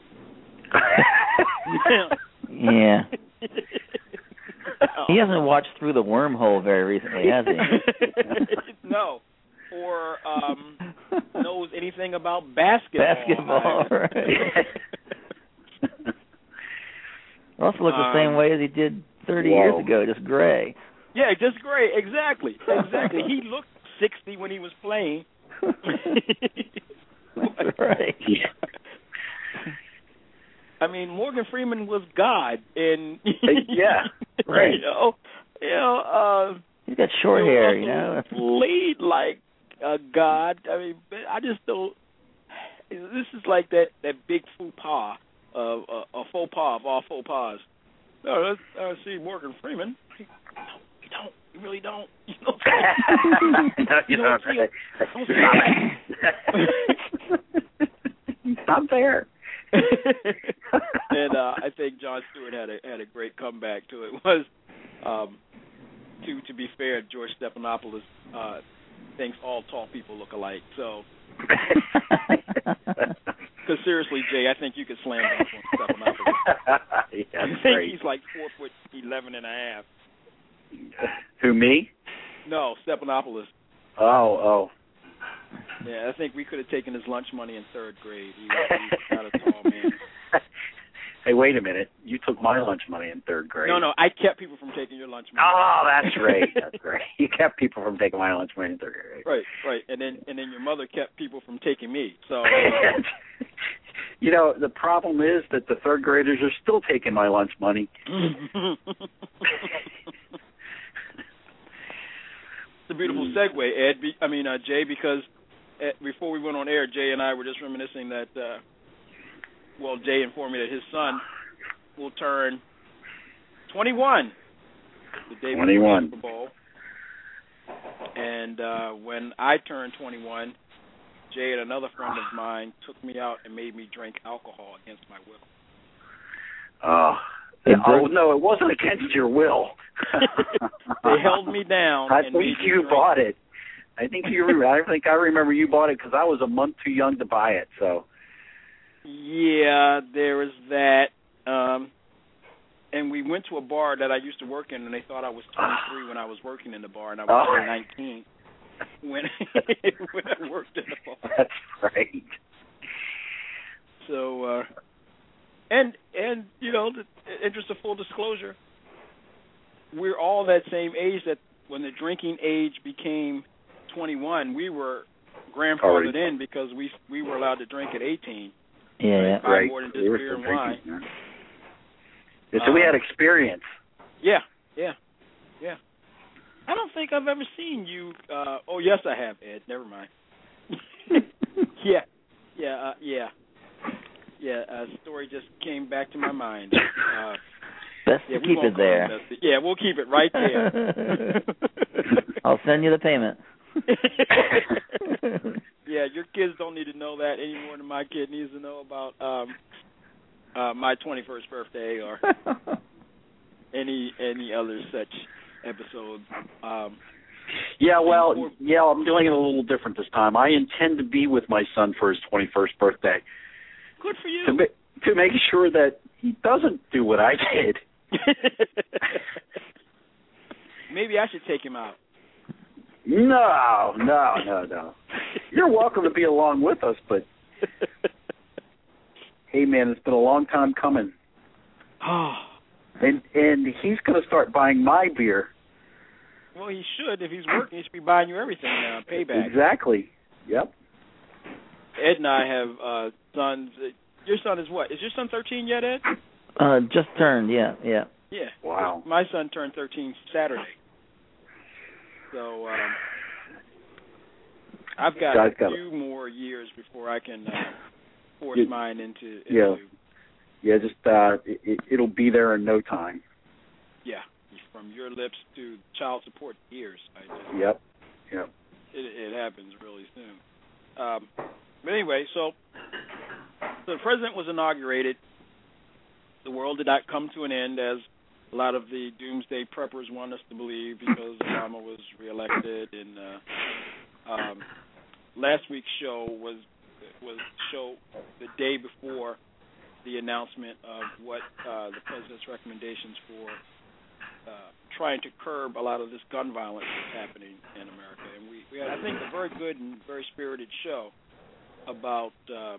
Speaker 4: Yeah. He hasn't watched Through the Wormhole very recently, has he?
Speaker 2: No. Or um, knows anything about basketball.
Speaker 4: Basketball, right. Russell looks the same
Speaker 2: um,
Speaker 4: way as he did thirty
Speaker 3: whoa.
Speaker 4: years ago, just gray.
Speaker 2: Yeah, just gray. Exactly. Exactly. He looked sixty when he was playing.
Speaker 4: That's right.
Speaker 3: Yeah.
Speaker 2: I mean, Morgan Freeman was God, and
Speaker 3: yeah, right.
Speaker 2: You know, you know, uh,
Speaker 4: he's got short
Speaker 2: Bill
Speaker 4: hair,
Speaker 2: Russell
Speaker 4: you know.
Speaker 2: Played like a God. I mean, I just don't. This is like that, that big faux pas, uh, a, a faux pas of all faux pas. No, let's uh, see Morgan Freeman. No, you don't. You really don't. You don't.
Speaker 3: No, you, you don't. Don't stop it. Not fair.
Speaker 2: And uh, I think Jon Stewart had a had a great comeback to it. Was um, to to be fair, George Stephanopoulos uh, thinks all tall people look alike. So, because seriously, Jay, I think you could slam dunk on Stephanopoulos.
Speaker 3: Yeah,
Speaker 2: I think
Speaker 3: great.
Speaker 2: he's like four foot eleven and a half.
Speaker 3: Who, me?
Speaker 2: No, Stephanopoulos.
Speaker 3: Oh, oh.
Speaker 2: Yeah, I think we could have taken his lunch money in third grade. He was, he was not a tall man.
Speaker 3: Hey, wait a minute. You took my lunch money in third grade.
Speaker 2: No, no, I kept people from taking your lunch money.
Speaker 3: Oh, that's great. That's great. You kept people from taking my lunch money in third grade.
Speaker 2: Right, right. And then and then your mother kept people from taking me. So
Speaker 3: you know, the problem is that the third graders are still taking my lunch money.
Speaker 2: It's a beautiful segue, Ed. Be, I mean, uh, Jay, because uh, before we went on air, Jay and I were just reminiscing that, uh, well, Jay informed me that his son will turn twenty-one the day before the Super Bowl. And uh, when I turned twenty-one, Jay and another friend of mine took me out and made me drink alcohol against my will.
Speaker 3: Oh. Oh, no, it wasn't against your will.
Speaker 2: They held me down.
Speaker 3: I
Speaker 2: and
Speaker 3: think
Speaker 2: made
Speaker 3: you
Speaker 2: me
Speaker 3: bought it. I think you. I think I remember you bought it because I was a month too young to buy it. So.
Speaker 2: Yeah, there was that. Um, and we went to a bar that I used to work in, and they thought I was twenty-three when I was working in the bar, and I was
Speaker 3: oh.
Speaker 2: nineteen when when I worked in the bar.
Speaker 3: That's right.
Speaker 2: So. Uh, And, and you know, the interest of full disclosure, we're all that same age that when the drinking age became twenty-one, we were grandfathered oh, in because we we were allowed to drink at eighteen.
Speaker 4: Yeah,
Speaker 2: right.
Speaker 4: yeah.
Speaker 3: Right.
Speaker 2: More than just beer and wine.
Speaker 3: Yeah. Yeah, so um, we had experience.
Speaker 2: Yeah, yeah, yeah. I don't think I've ever seen you. Uh, oh, yes, I have, Ed. Never mind. yeah, yeah, uh, yeah. Yeah, a story just came back to my mind. Uh,
Speaker 4: Best
Speaker 2: yeah,
Speaker 4: to keep it there.
Speaker 2: It yeah, we'll keep it right there.
Speaker 4: I'll send you the payment.
Speaker 2: Yeah, your kids don't need to know that any more than my kid needs to know about um, uh, my twenty-first birthday or any any other such episode. Um,
Speaker 3: yeah, well, yeah, I'm doing it a little different this time. I intend to be with my son for his twenty-first birthday.
Speaker 2: Good for you.
Speaker 3: To, ma- to make sure that he doesn't do what I did.
Speaker 2: Maybe I should take him out.
Speaker 3: No, no, no, no. You're welcome to be along with us, but hey, man, it's been a long time coming.
Speaker 2: Oh.
Speaker 3: And and he's going to start buying my beer.
Speaker 2: Well, he should. If he's working, he should be buying you everything now. Payback.
Speaker 3: Exactly. Yep.
Speaker 2: Ed and I have uh, sons. Your son is what? Is your son thirteen yet, Ed?
Speaker 4: Uh, just turned, yeah, yeah.
Speaker 2: Yeah.
Speaker 3: Wow.
Speaker 2: My son turned thirteen Saturday. So um, I've got
Speaker 3: God's
Speaker 2: a
Speaker 3: got
Speaker 2: few more years before I can uh, force
Speaker 3: you,
Speaker 2: mine into, into.
Speaker 3: Yeah. Yeah, just uh, it, it'll be there in no time.
Speaker 2: Yeah. From your lips to child support ears. I just,
Speaker 3: yep. Yep.
Speaker 2: It, it happens really soon. Um, but anyway, so, so the president was inaugurated. The world did not come to an end, as a lot of the doomsday preppers want us to believe, because Obama was reelected. And uh, um, last week's show was was show the day before the announcement of what uh, the president's recommendations for uh, trying to curb a lot of this gun violence that's happening in America. And we, we had, I think, a very good and very spirited show about uh,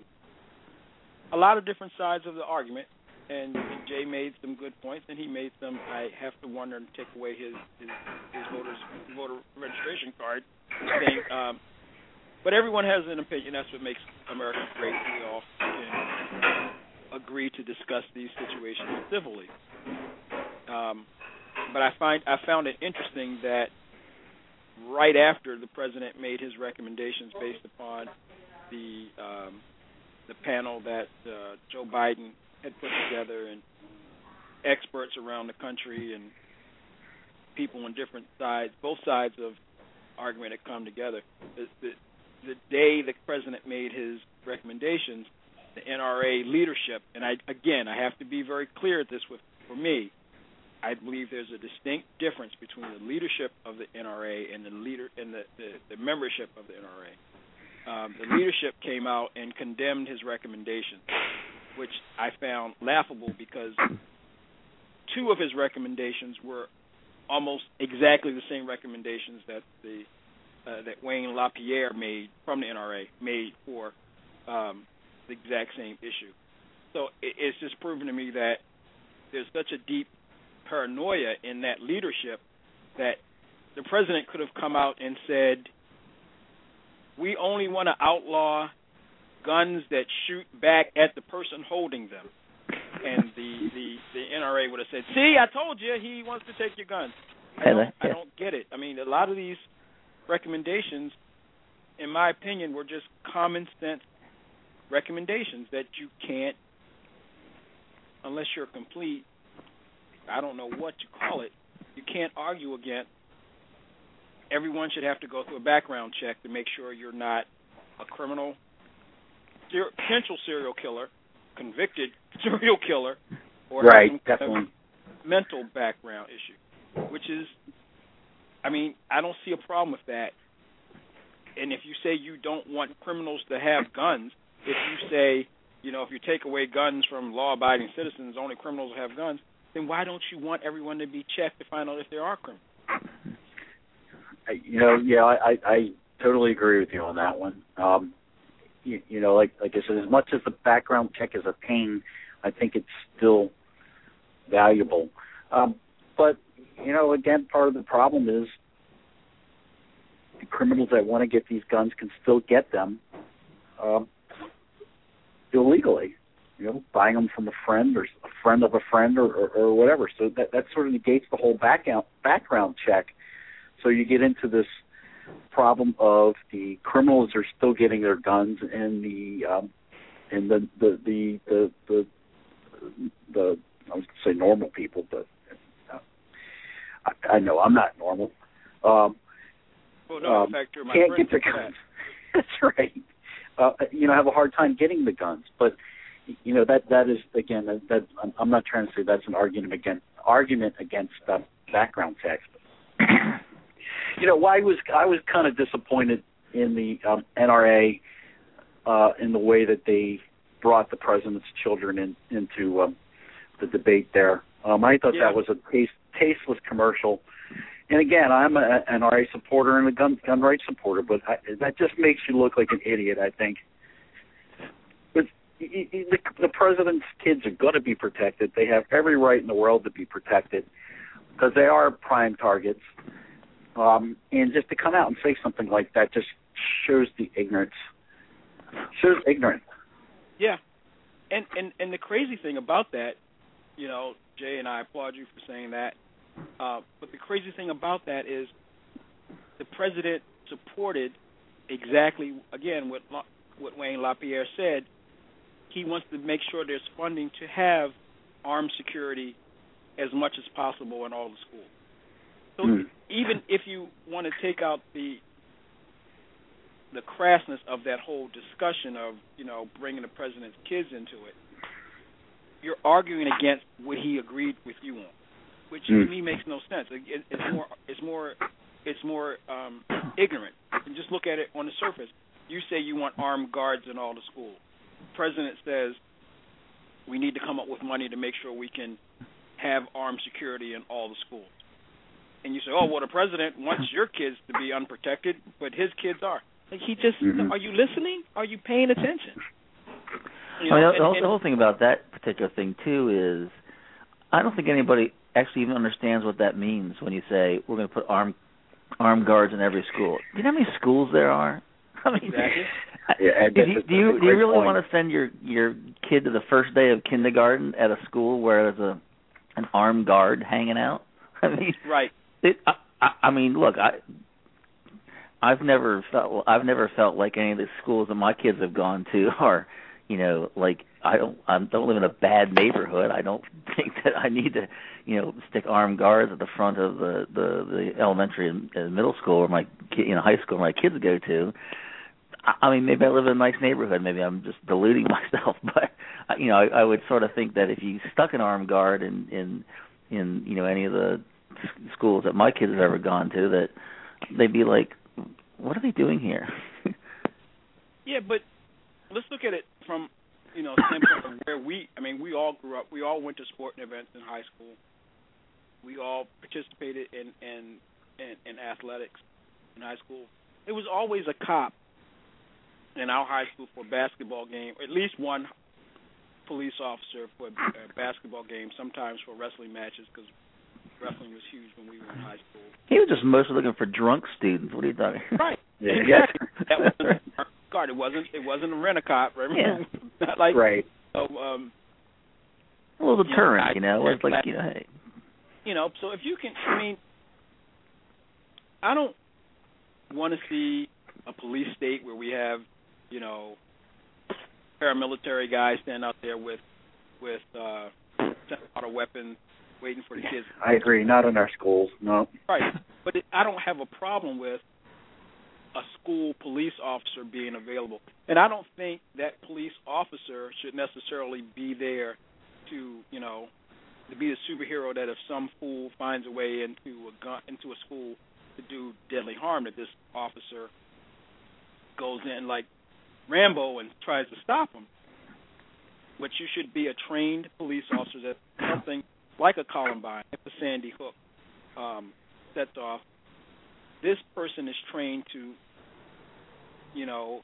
Speaker 2: a lot of different sides of the argument. And, and Jay made some good points, and he made some. I have to wonder and take away his his, his voters voter registration card thing. Um, but everyone has an opinion. That's what makes America great. We all can agree to discuss these situations civilly. Um, but I find I found it interesting that right after the president made his recommendations based upon the um, the panel that uh, Joe Biden had put together, and experts around the country and people on different sides, both sides of argument had come together. The, the, the day the president made his recommendations, the N R A leadership, and I again, I have to be very clear at this with for me, I believe there's a distinct difference between the leadership of the N R A and the leader and the, the, the membership of the N R A. Um, the leadership came out and condemned his recommendations, which I found laughable because two of his recommendations were almost exactly the same recommendations that the uh, that Wayne LaPierre made from the N R A made for um, the exact same issue. So it, it's just proven to me that there's such a deep paranoia in that leadership that the president could have come out and said, we only want to outlaw guns that shoot back at the person holding them. And the, the, the N R A would have said, see, I told you he wants to take your guns. I don't, I don't get it. I mean, a lot of these recommendations, in my opinion, were just common sense recommendations that you can't, unless you're complete, I don't know what you call it, you can't argue against. Everyone should have to go through a background check to make sure you're not a criminal, ser- potential serial killer, convicted serial killer, or
Speaker 3: right,
Speaker 2: have
Speaker 3: definitely.
Speaker 2: a mental background issue, which is, I mean, I don't see a problem with that. And if you say you don't want criminals to have guns, if you say, you know, if you take away guns from law-abiding citizens, only criminals have guns, then why don't you want everyone to be checked to find out if there are criminals?
Speaker 3: You know, yeah, I, I, I totally agree with you on that one. Um, you, you know, like like I said, as much as the background check is a pain, I think it's still valuable. Um, but, you know, again, part of the problem is the criminals that want to get these guns can still get them um, illegally, you know, buying them from a friend or a friend of a friend or, or, or whatever. So that, that sort of negates the whole background, background check. So you get into this problem of the criminals are still getting their guns, and the um, and the the the the, the, the I was going to say normal people, but uh, I, I know I'm not normal. Um,
Speaker 2: well, no,
Speaker 3: um,
Speaker 2: in fact, you're my
Speaker 3: can't
Speaker 2: friend
Speaker 3: get their guns. That's right. Uh, you know, have a hard time getting the guns, but you know that that is again that, that I'm, I'm not trying to say that's an argument against argument against uh, background checks. You know, I was I was kind of disappointed in the um, N R A uh, in the way that they brought the president's children in, into um, the debate there. Um, I thought
Speaker 2: yeah.
Speaker 3: that was a taste, tasteless commercial. And again, I'm a, an R A supporter and a gun, gun rights supporter, but I, that just makes you look like an idiot, I think. But the, the president's kids are going to be protected. They have every right in the world to be protected because they are prime targets. Um, and just to come out and say something like that just shows the ignorance. Shows ignorance.
Speaker 2: Yeah. And, and, and the crazy thing about that, you know, Jay, and I applaud you for saying that, Uh, but the crazy thing about that is the president supported exactly, again, what what Wayne LaPierre said. He wants to make sure there's funding to have armed security as much as possible in all the schools. So mm. even if you want to take out the the crassness of that whole discussion of, you know, bringing the president's kids into it, you're arguing against what he agreed with you on, which mm. to me makes no sense. It, it's more, it's more, it's more um, ignorant. And just look at it on the surface. You say you want armed guards in all the schools. The president says we need to come up with money to make sure we can have armed security in all the schools. And you say, oh, well, the president wants your kids to be unprotected, but his kids are. Like, he just, mm-hmm. are you listening? Are you paying attention? You know,
Speaker 4: I mean,
Speaker 2: and,
Speaker 4: the, whole,
Speaker 2: and,
Speaker 4: the whole thing about that particular thing, too, is I don't think anybody actually even understands what that means when you say we're going to put armed armed guards in every school. Do you know how many schools there are? I mean,
Speaker 2: exactly.
Speaker 3: yeah,
Speaker 4: do you, do you, do you really
Speaker 3: point.
Speaker 4: want to send your, your kid to the first day of kindergarten at a school where there's a an armed guard hanging out? I mean,
Speaker 2: right.
Speaker 4: It, I, I, I mean, look, I I've never felt I've never felt like any of the schools that my kids have gone to are, you know, like I don't I don't live in a bad neighborhood. I don't think that I need to, you know, stick armed guards at the front of the the, the elementary and, and middle school or my you know high school where my kids go to. I, I mean, maybe I live in a nice neighborhood. Maybe I'm just deluding myself, but you know, I, I would sort of think that if you stuck an armed guard in in in you know any of the schools that my kids have ever gone to, that they'd be like, what are they doing here?
Speaker 2: Yeah, but let's look at it from, you know, standpoint of where we, I mean, we all grew up, we all went to sporting events in high school. We all participated in, in, in, in athletics in high school. There was always a cop in our high school for a basketball game, or at least one police officer for a basketball game, sometimes for wrestling matches, because wrestling was huge when we were in high school.
Speaker 4: He was just mostly looking for drunk students. What are you talking?
Speaker 2: Right.
Speaker 3: Yeah.
Speaker 2: Exactly. That wasn't a guard. It wasn't. It wasn't a rent-a-cop. Right.
Speaker 4: Yeah.
Speaker 2: Not like
Speaker 3: right.
Speaker 2: So, um,
Speaker 4: a little deterrent, you know. It's like you know, hey.
Speaker 2: You know. So if you can, I mean, I don't want to see a police state where we have, you know, paramilitary guys stand out there with with uh, auto weapons, waiting for the kids.
Speaker 3: I agree. Not in our schools, no.
Speaker 2: Right. But it, I don't have a problem with a school police officer being available. And I don't think that police officer should necessarily be there to, you know, to be the superhero that if some fool finds a way into a gun, into a school to do deadly harm, that this officer goes in like Rambo and tries to stop him. But you should be a trained police officer that something like a Columbine, if a Sandy Hook um, sets off, this person is trained to, you know,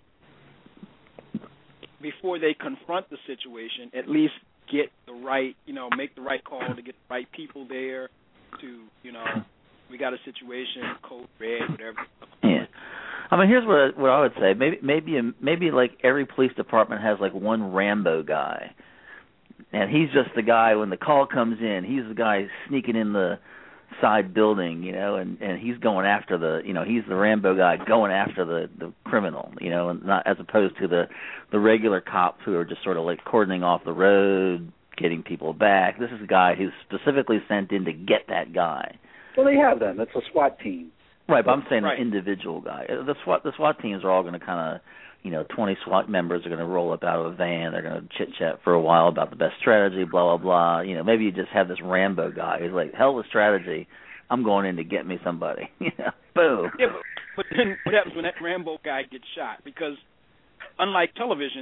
Speaker 2: before they confront the situation, at least get the right, you know, make the right call to get the right people there to, you know, we got a situation, code red, whatever.
Speaker 4: Yeah. I mean, here's what what I would say. Maybe maybe maybe like every police department has like one Rambo guy. And he's just the guy when the call comes in. He's the guy sneaking in the side building, you know, and, and he's going after the, you know, he's the Rambo guy going after the, the criminal, you know, and not as opposed to the, the regular cops who are just sort of like cordoning off the road, getting people back. This is a guy who's specifically sent in to get that guy.
Speaker 3: Well, they have them. It's a SWAT team.
Speaker 4: Right, but I'm saying
Speaker 2: right.
Speaker 4: an individual guy. The SWAT, the SWAT teams are all going to kind of, you know, twenty SWAT members are going to roll up out of a van. They're going to chit-chat for a while about the best strategy, blah, blah, blah. You know, maybe you just have this Rambo guy who's like, hell of a strategy. I'm going in to get me somebody. You know, boom.
Speaker 2: Yeah, but, but then what happens when that Rambo guy gets shot? Because unlike television,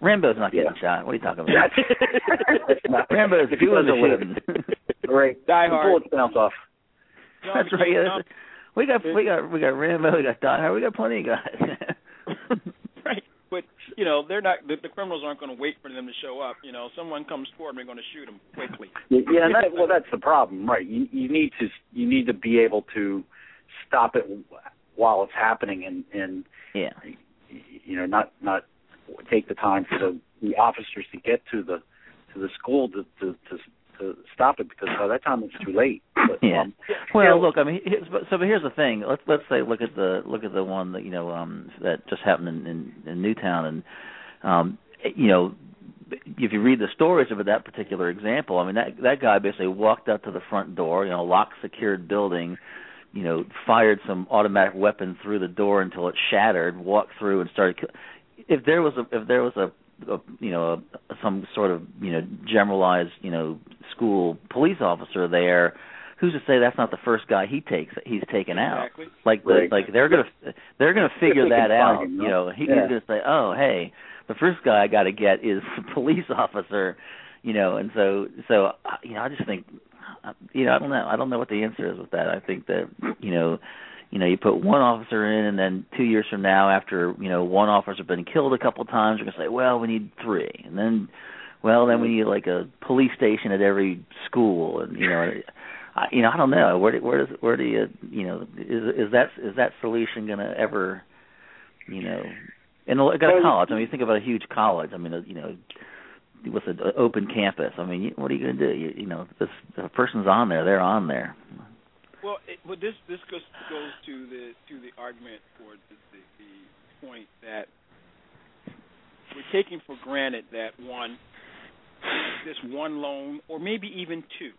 Speaker 4: Rambo's not getting
Speaker 3: yeah.
Speaker 4: shot. What are you talking about? Rambo's doing the shooting.
Speaker 3: Right.
Speaker 2: Die Hard.
Speaker 3: Bullets bounce off.
Speaker 2: No,
Speaker 4: That's right. Yeah, that's, we got we got we got Rambo. We got Die Hard. We got plenty of guys.
Speaker 2: Right. But you know, they're not. The, the criminals aren't going to wait for them to show up. You know, someone comes forward, and they're going to shoot them quickly.
Speaker 3: Yeah. And that, well, that's the problem, right? You, you need to you need to be able to stop it while it's happening, and and
Speaker 4: yeah,
Speaker 3: you know, not not take the time for the, the officers to get to the to the school to to, to to stop it, because by that time it's too late. But,
Speaker 4: yeah.
Speaker 3: Um,
Speaker 4: well,
Speaker 3: you know,
Speaker 4: look, I mean, here's, so but here's the thing. Let's let's say look at the look at the one that you know um, that just happened in, in, in Newtown, and um, you know, if you read the stories of that particular example, I mean, that that guy basically walked up to the front door, you know, locked, secured building, you know, fired some automatic weapon through the door until it shattered, walked through and started. If there was a if there was a A, you know, a, some sort of, you know, generalized, you know, school police officer there, who's to say that's not the first guy he takes he's taken out?
Speaker 2: Exactly.
Speaker 4: Like, the,
Speaker 3: right.
Speaker 4: like they're gonna they're gonna figure that out.
Speaker 3: Him,
Speaker 4: you know, he,
Speaker 3: yeah.
Speaker 4: he's gonna say, oh, hey, the first guy I got to get is the police officer, you know, and so so you know, I just think, you know, I don't know, I don't know what the answer is with that. I think that, you know. You know, you put one officer in, and then two years from now, after, you know, one officer's been killed a couple of times, you're going to say, well, we need three. And then, well, then we need, like, a police station at every school. And, you know, I, you know, I don't know. Where do, where does, where do you, you know, is is that is that solution going to ever, you know, in a, got a college. I mean, you think about a huge college. I mean, you know, with an open campus. I mean, what are you going to do? You, you know, this, if a person's on there, they're on there.
Speaker 2: Well, it, but this this goes goes to the to the argument or the, the, the point that we're taking for granted that one, this one lone, or maybe even two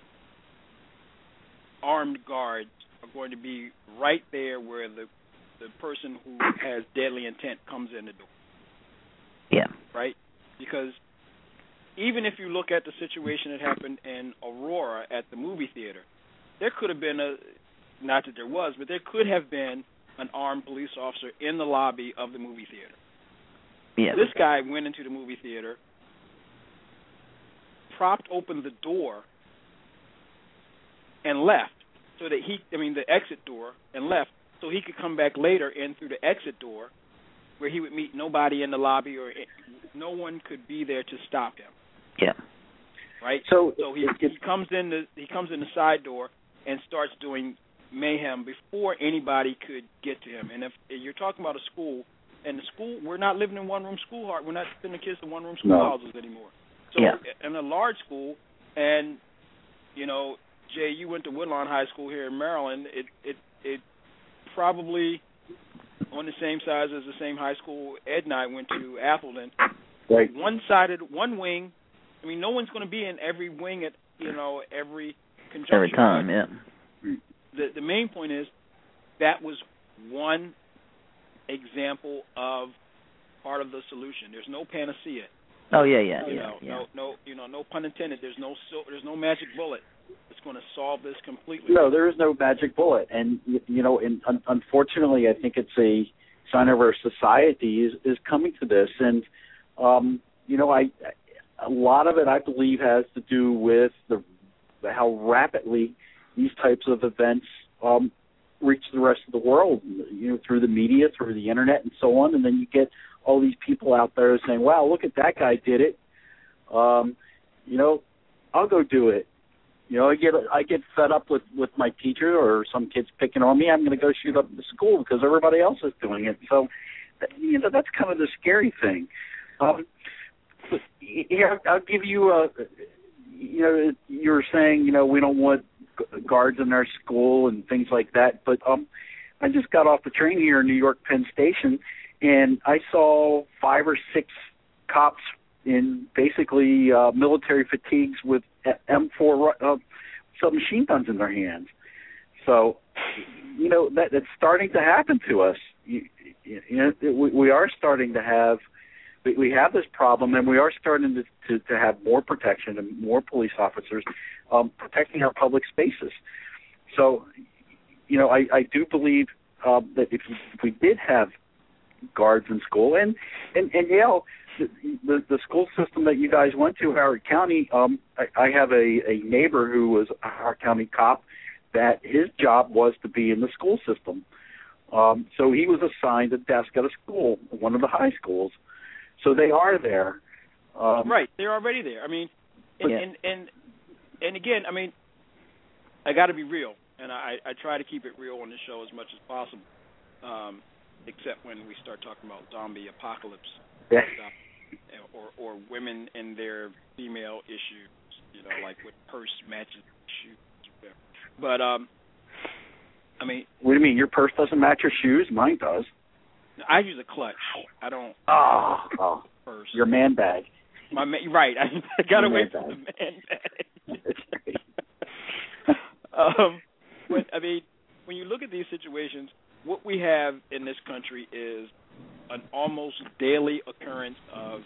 Speaker 2: armed guards are going to be right there where the the person who has deadly intent comes in the door.
Speaker 4: Yeah.
Speaker 2: Right? Because even if you look at the situation that happened in Aurora at the movie theater, there could have been a, not that there was, but there could have been an armed police officer in the lobby of the movie theater.
Speaker 4: Yeah.
Speaker 2: This guy went into the movie theater, propped open the door, and left, so that he, I mean, the exit door, and left, so he could come back later in through the exit door, where he would meet nobody in the lobby, or no one could be there to stop him.
Speaker 4: Yeah.
Speaker 2: Right.
Speaker 3: So,
Speaker 2: so he he comes in the he comes in the side door and starts doing mayhem before anybody could get to him. And if, if you're talking about a school, and the school, we're not living in one-room school. We're not sending kids to one-room schoolhouses no. anymore. So
Speaker 4: yeah.
Speaker 2: in a large school, and you know, Jay, you went to Woodlawn High School here in Maryland. It it it probably on the same size as the same high school Ed and I went to, Athelton.
Speaker 3: Right.
Speaker 2: One-sided, one wing. I mean, no one's going to be in every wing at, you know, every conjunction.
Speaker 4: Every time, yeah.
Speaker 2: The the main point is that was one example of part of the solution. There's no panacea.
Speaker 4: Oh yeah, yeah,
Speaker 2: you
Speaker 4: yeah,
Speaker 2: know,
Speaker 4: yeah.
Speaker 2: No, no, you know, no pun intended. There's no there's no magic bullet that's going to solve this completely.
Speaker 3: No, there is no magic bullet, and you know, and un- unfortunately, I think it's a sign of our society is is coming to this, and um, you know, I. A lot of it, I believe, has to do with the how rapidly these types of events um, reach the rest of the world, you know, through the media, through the internet, and so on. And then you get all these people out there saying, "Wow, look at that guy did it." Um, you know, I'll go do it. You know, I get I get fed up with, with my teacher or some kids picking on me. I'm going to go shoot up the school because everybody else is doing it. So, you know, that's kind of the scary thing. Um, Here, I'll give you a, you know, you were saying, you know, we don't want guards in our school and things like that. But um, I just got off the train here in New York Penn Station, and I saw five or six cops in basically uh, military fatigues with M four uh, submachine guns in their hands. So, you know, that that's starting to happen to us. You, you know, we, we are starting to have. We have this problem, and we are starting to, to, to have more protection and more police officers um, protecting our public spaces. So, you know, I, I do believe uh, that if, if we did have guards in school, and, and, and Yale, the, the the school system that you guys went to, Howard County. Um, I, I have a, a neighbor who was a Howard County cop that his job was to be in the school system. Um, so he was assigned a desk at a school, one of the high schools. So they are there. Um,
Speaker 2: right, they're already there. I mean, and
Speaker 4: yeah.
Speaker 2: and, and and again, I mean, I got to be real, and I, I try to keep it real on the show as much as possible, um, except when we start talking about zombie apocalypse,
Speaker 3: yeah.
Speaker 2: stuff, or or women and their female issues, you know, like what purse matches shoes. But um, I mean,
Speaker 3: what do you mean? Your purse doesn't match your shoes? Mine does.
Speaker 2: I use a clutch. I don't.
Speaker 3: Oh, oh.
Speaker 2: Purse.
Speaker 3: Your man bag.
Speaker 2: My man, right. I got
Speaker 3: Your
Speaker 2: away
Speaker 3: man
Speaker 2: from
Speaker 3: bag.
Speaker 2: the man bag. um, but I mean, when you look at these situations, what we have in this country is an almost daily occurrence of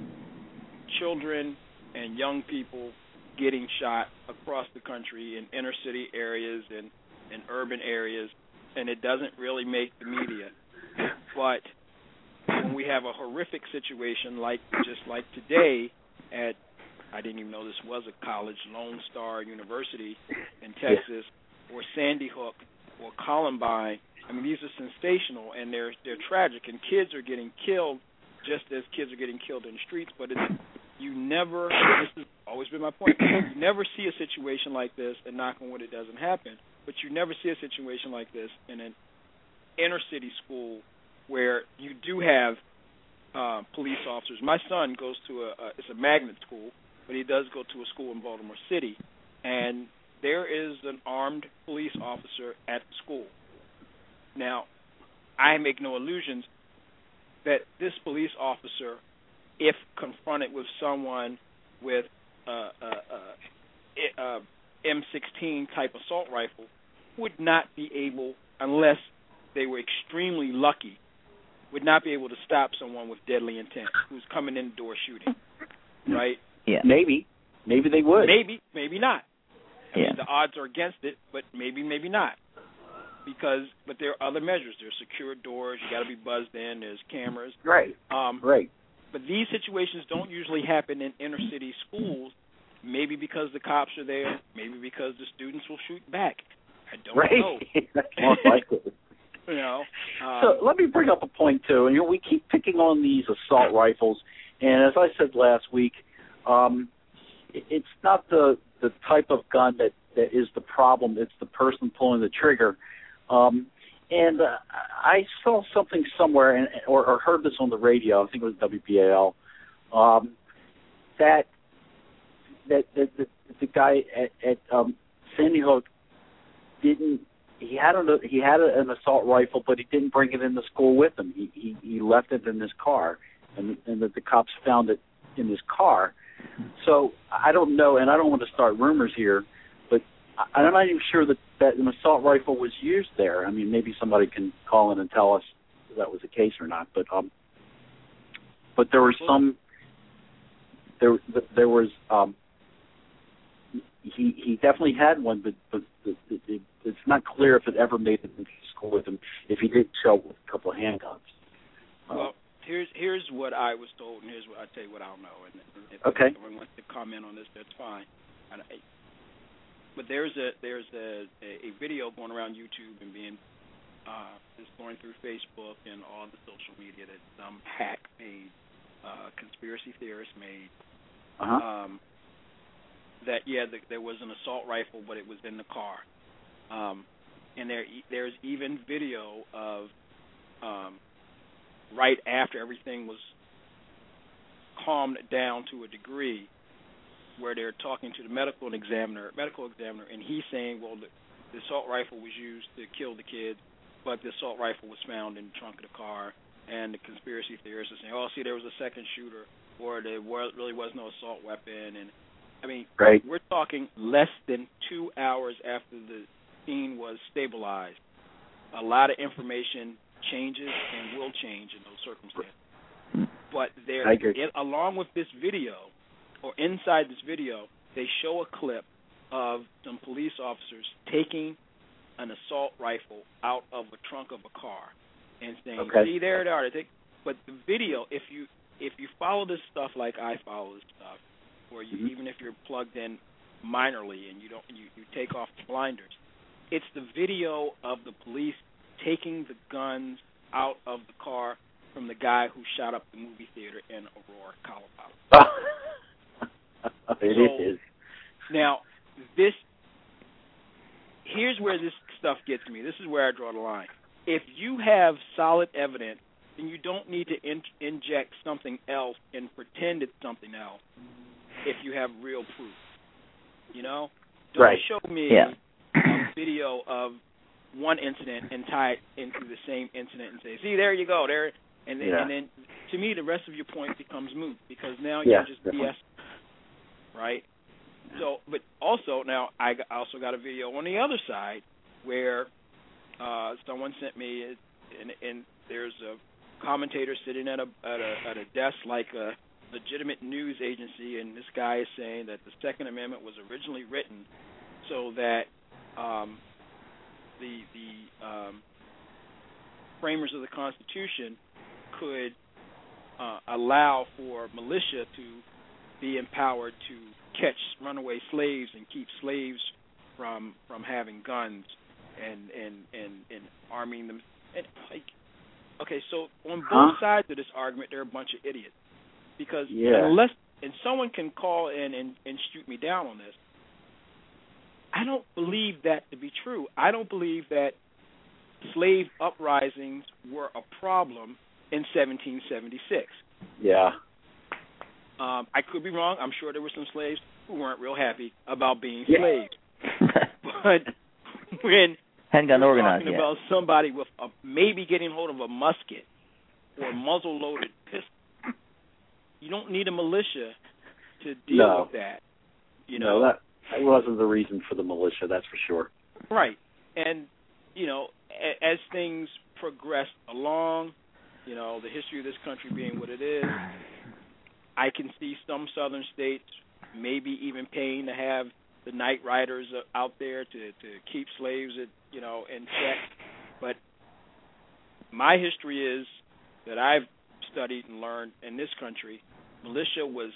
Speaker 2: children and young people getting shot across the country in inner city areas and in urban areas, and it doesn't really make the media. But when we have a horrific situation like just like today at, I didn't even know this was a college, Lone Star University in Texas, yeah. or Sandy Hook, or Columbine, I mean, these are sensational, and they're they're tragic, and kids are getting killed just as kids are getting killed in the streets, but it's, you never, this has always been my point, you never see a situation like this, and knock on wood it doesn't happen, but you never see a situation like this in an inner city school where you do have uh, police officers. My son goes to a, a, it's a magnet school, but he does go to a school in Baltimore City, and there is an armed police officer at the school. Now, I make no illusions that this police officer, if confronted with someone with a, a, a, a M sixteen type assault rifle, would not be able, unless they were extremely lucky, would not be able to stop someone with deadly intent who's coming in the door shooting, right?
Speaker 3: Yeah. Maybe. Maybe they would.
Speaker 2: Maybe, maybe not. I
Speaker 4: yeah.
Speaker 2: mean, the odds are against it, but maybe, maybe not. Because, but there are other measures. There's secure doors. You got to be buzzed in. There's cameras.
Speaker 3: Right.
Speaker 2: Um,
Speaker 3: right.
Speaker 2: But these situations don't usually happen in inner city schools. Maybe because the cops are there. Maybe because the students will shoot back. I don't
Speaker 3: right.
Speaker 2: know.
Speaker 3: That's more likely.
Speaker 2: You know. Um,
Speaker 3: so let me bring up a point too. And you know, we keep picking on these assault rifles, and as I said last week, um, it, it's not the the type of gun that, that is the problem. It's the person pulling the trigger. Um, and uh, I saw something somewhere, and, or, or heard this on the radio. I think it was W B A L. Um, that that that the, the guy at, at um, Sandy Hook didn't. He had an he had an assault rifle, but he didn't bring it into school with him. He he, he left it in his car, and and that the cops found it in his car. So I don't know, and I don't want to start rumors here, but I'm not even sure that, that an assault rifle was used there. I mean, maybe somebody can call in and tell us if that was the case or not. But um, but there was some. There there was um. He he definitely had one, but but it, it, it's not clear if it ever made it into school with him. If he did show up with a couple of handguns.
Speaker 2: Well, here's here's what I was told, and here's what I tell you what I don't know. And if
Speaker 3: okay.
Speaker 2: anyone wants to comment on this, that's fine. I, but there's a there's a, a video going around YouTube and being uh, just going through Facebook and all the social media that some hack made, uh, conspiracy theorist made.
Speaker 3: Uh-huh.
Speaker 2: Um, that yeah, the, there was an assault rifle, but it was in the car. Um, and there there's even video of um, right after everything was calmed down to a degree, where they're talking to the medical examiner, medical examiner, and he's saying, well, the, the assault rifle was used to kill the kid, but the assault rifle was found in the trunk of the car. And the conspiracy theorists are saying, oh, see, there was a second shooter, or there really was no assault weapon. And I mean,
Speaker 3: right.
Speaker 2: we're talking less than two hours after the scene was stabilized. A lot of information changes and will change in those circumstances. But there, it, along with this video, or inside this video, they show a clip of some police officers taking an assault rifle out of the trunk of a car and saying,
Speaker 3: okay.
Speaker 2: see, there they are. They take, but the video, if you if you follow this stuff like I follow this stuff, or you,
Speaker 3: mm-hmm.
Speaker 2: even if you're plugged in minorly and you don't, you, you take off the blinders, it's the video of the police taking the guns out of the car from the guy who shot up the movie theater in Aurora, Colorado.
Speaker 3: It
Speaker 2: so,
Speaker 3: is.
Speaker 2: Now, this, here's where this stuff gets me. This is where I draw the line. If you have solid evidence, then you don't need to in- inject something else and pretend it's something else if you have real proof. You know? Don't
Speaker 3: right.
Speaker 2: show me
Speaker 4: yeah.
Speaker 2: a video of one incident and tie it into the same incident and say, see, there you go. there, And then,
Speaker 3: yeah.
Speaker 2: and then to me, the rest of your point becomes moot because now
Speaker 3: yeah,
Speaker 2: you're just B S, right? So, but also now I also got a video on the other side where uh, someone sent me, and, and there's a commentator sitting at a, at a at a desk like a legitimate news agency, and this guy is saying that the Second Amendment was originally written so that um, the the um, framers of the Constitution could uh, allow for militia to be empowered to catch runaway slaves and keep slaves from from having guns and and and, and arming them. And like, okay, so on both
Speaker 3: huh?
Speaker 2: sides of this argument, there are a bunch of idiots because
Speaker 3: yeah.
Speaker 2: unless and someone can call in and, and shoot me down on this, I don't believe that to be true. I don't believe that slave uprisings were a problem in seventeen seventy-six.
Speaker 3: Yeah.
Speaker 2: Um, I could be wrong. I'm sure there were some slaves who weren't real happy about being
Speaker 3: yeah.
Speaker 2: slaves. But when
Speaker 4: hadn't gotten
Speaker 2: we're
Speaker 4: organized
Speaker 2: talking
Speaker 4: yet.
Speaker 2: about somebody with a, maybe getting hold of a musket or a muzzle-loaded pistol, you don't need a militia to deal
Speaker 3: no.
Speaker 2: with that. You know,
Speaker 3: no, that, that wasn't the reason for the militia, that's for sure.
Speaker 2: Right. And, you know, a, as things progressed along, you know, the history of this country being what it is, I can see some southern states maybe even paying to have the night riders out there to, to keep slaves, at, you know, in check. But my history is that I've studied and learned in this country, militia was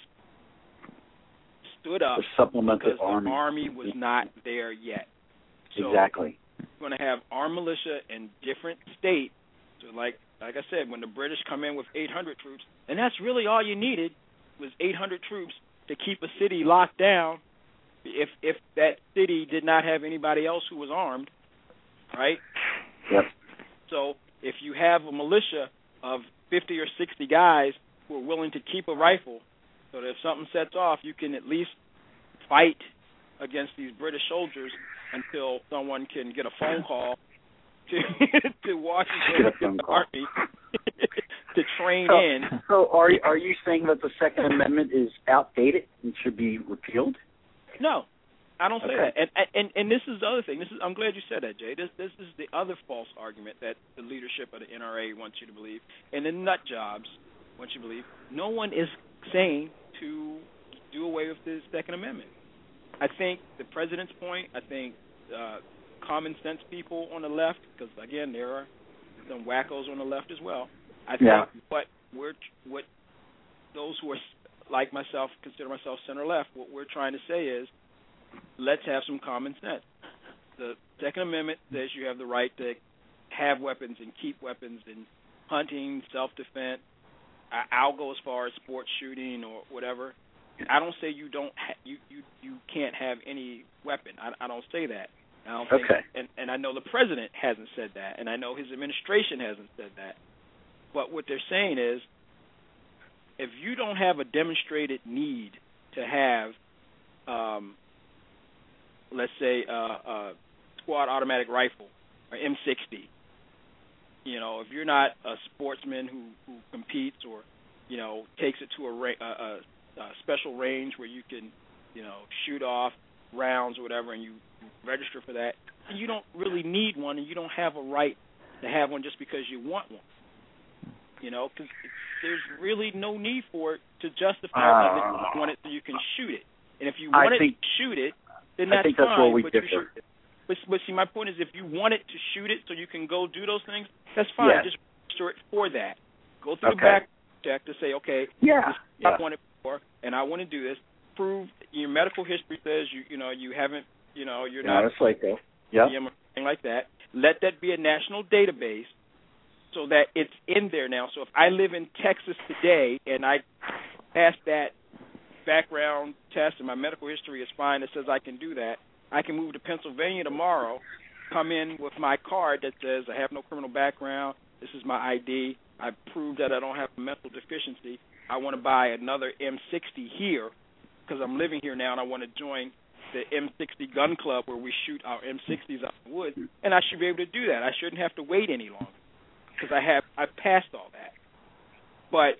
Speaker 2: stood up
Speaker 3: the supplemental
Speaker 2: because
Speaker 3: army.
Speaker 2: the army was not there yet. So
Speaker 3: exactly.
Speaker 2: We're going to have armed militia in different states. So like like I said, when the British come in with eight hundred troops, and that's really all you needed was eight hundred troops to keep a city locked down if if that city did not have anybody else who was armed, right?
Speaker 3: Yep.
Speaker 2: So if you have a militia of fifty or sixty guys who are willing to keep a rifle so that if something sets off, you can at least fight against these British soldiers until someone can get a phone call to to Washington
Speaker 3: Get a phone
Speaker 2: the
Speaker 3: call.
Speaker 2: Army to train
Speaker 3: so,
Speaker 2: in.
Speaker 3: So are are you saying that the Second Amendment is outdated and should be repealed?
Speaker 2: No, I don't say
Speaker 3: okay.
Speaker 2: that. And, and and this is the other thing. This is I'm glad you said that, Jay. This this is the other false argument that the leadership of the N R A wants you to believe, and the nut jobs want you to believe. No one is saying to do away with the Second Amendment. I think the president's point. I think uh, common sense people on the left, because again there are some wackos on the left as well. I think
Speaker 3: yeah.
Speaker 2: what we're what those who are like myself consider myself center left. What we're trying to say is, let's have some common sense. The Second Amendment says you have the right to have weapons and keep weapons in hunting, self-defense. I'll go as far as sports shooting or whatever. I don't say you don't ha- you, you you can't have any weapon. I, I don't say that. I don't think,
Speaker 3: okay.
Speaker 2: And, and I know the president hasn't said that, and I know his administration hasn't said that. But what they're saying is, if you don't have a demonstrated need to have, um, let's say, uh, a squad automatic rifle or M sixty, you know, if you're not a sportsman who, who competes or, you know, takes it to a, ra- a, a special range where you can, you know, shoot off rounds or whatever, and you register for that, and you don't really need one, and you don't have a right to have one just because you want one. You know, because there's really no need for it to justify
Speaker 3: uh,
Speaker 2: that you want it so you can shoot it. And if you want
Speaker 3: I
Speaker 2: it
Speaker 3: think,
Speaker 2: to shoot it, then
Speaker 3: I
Speaker 2: that's
Speaker 3: think that's
Speaker 2: fine.
Speaker 3: where we
Speaker 2: but
Speaker 3: differ.
Speaker 2: You should, but, but see, my point is, if you want it to shoot it so you can go do those things, that's fine.
Speaker 3: Yeah.
Speaker 2: Just register it for that. Go through
Speaker 3: okay.
Speaker 2: the back check to say, okay,
Speaker 3: yeah,
Speaker 2: this is
Speaker 3: yeah.
Speaker 2: what I wanted before, and I want to do this. Prove your medical history says you you know you haven't you know you're
Speaker 3: yeah,
Speaker 2: not
Speaker 3: that's like that. Yeah,
Speaker 2: anything like that. Let that be a national database so that it's in there now. So if I live in Texas today and I pass that background test and my medical history is fine, it says I can do that, I can move to Pennsylvania tomorrow, come in with my card that says I have no criminal background, this is my I D, I proved that I don't have a mental deficiency, I want to buy another M sixty here because I'm living here now and I want to join the M sixty gun club where we shoot our M sixties out in the woods, and I should be able to do that. I shouldn't have to wait any longer because I have I've passed all that. But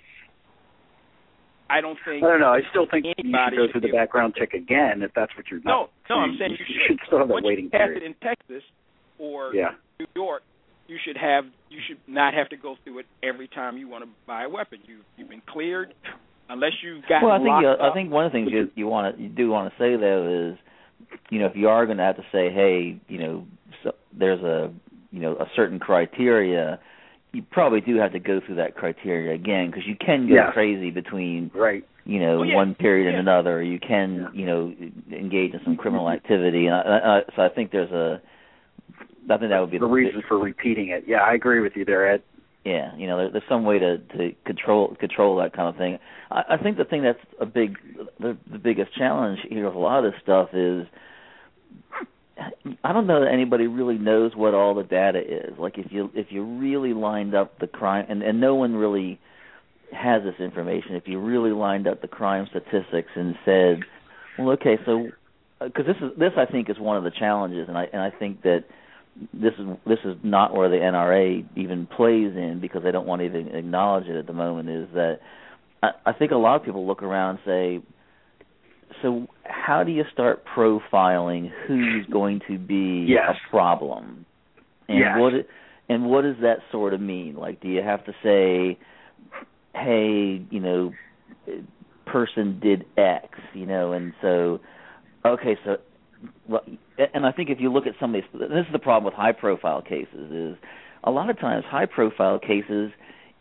Speaker 2: I don't think
Speaker 3: I don't know. I still think you should go through the
Speaker 2: able,
Speaker 3: background check again if that's what you're
Speaker 2: no,
Speaker 3: not.
Speaker 2: No, no, I'm saying you, you should.
Speaker 3: should still have that
Speaker 2: Once
Speaker 3: waiting
Speaker 2: you pass
Speaker 3: period.
Speaker 2: it in Texas or
Speaker 3: yeah.
Speaker 2: New York, you should have you should not have to go through it every time you want to buy a weapon. You you've been cleared. Unless you've got
Speaker 4: well, I think you,
Speaker 2: up.
Speaker 4: I think one of the things you you want to you do want to say though is, you know, if you are going to have to say, hey, you know, so there's a you know a certain criteria, you probably do have to go through that criteria again because you can go
Speaker 3: yeah.
Speaker 4: crazy between
Speaker 3: right.
Speaker 4: you know
Speaker 2: oh, yeah.
Speaker 4: one period
Speaker 2: yeah.
Speaker 4: and another. Or you can you know engage in some criminal activity, and I, I, so I think there's a I think that would be
Speaker 3: the, the reason bit, for repeating it. Yeah, I agree with you there, Ed.
Speaker 4: Yeah, you know, there, there's some way to, to control control that kind of thing. I, I think the thing that's a big, the, the biggest challenge here with a lot of this stuff is, I don't know that anybody really knows what all the data is. Like if you if you really lined up the crime, and, and no one really has this information. If you really lined up the crime statistics and said, well, okay, so because this is this I think is one of the challenges, and I and I think that. This is this is not where the N R A even plays in because they don't want to even acknowledge it at the moment. Is that I, I think a lot of people look around and say, so how do you start profiling who's going to be
Speaker 3: yes.
Speaker 4: a problem, and
Speaker 3: yes.
Speaker 4: what and what does that sort of mean? Like, do you have to say, hey, you know, person did X, you know, and so okay, so. Well, and I think if you look at some of these, this is the problem with high-profile cases, is a lot of times high-profile cases,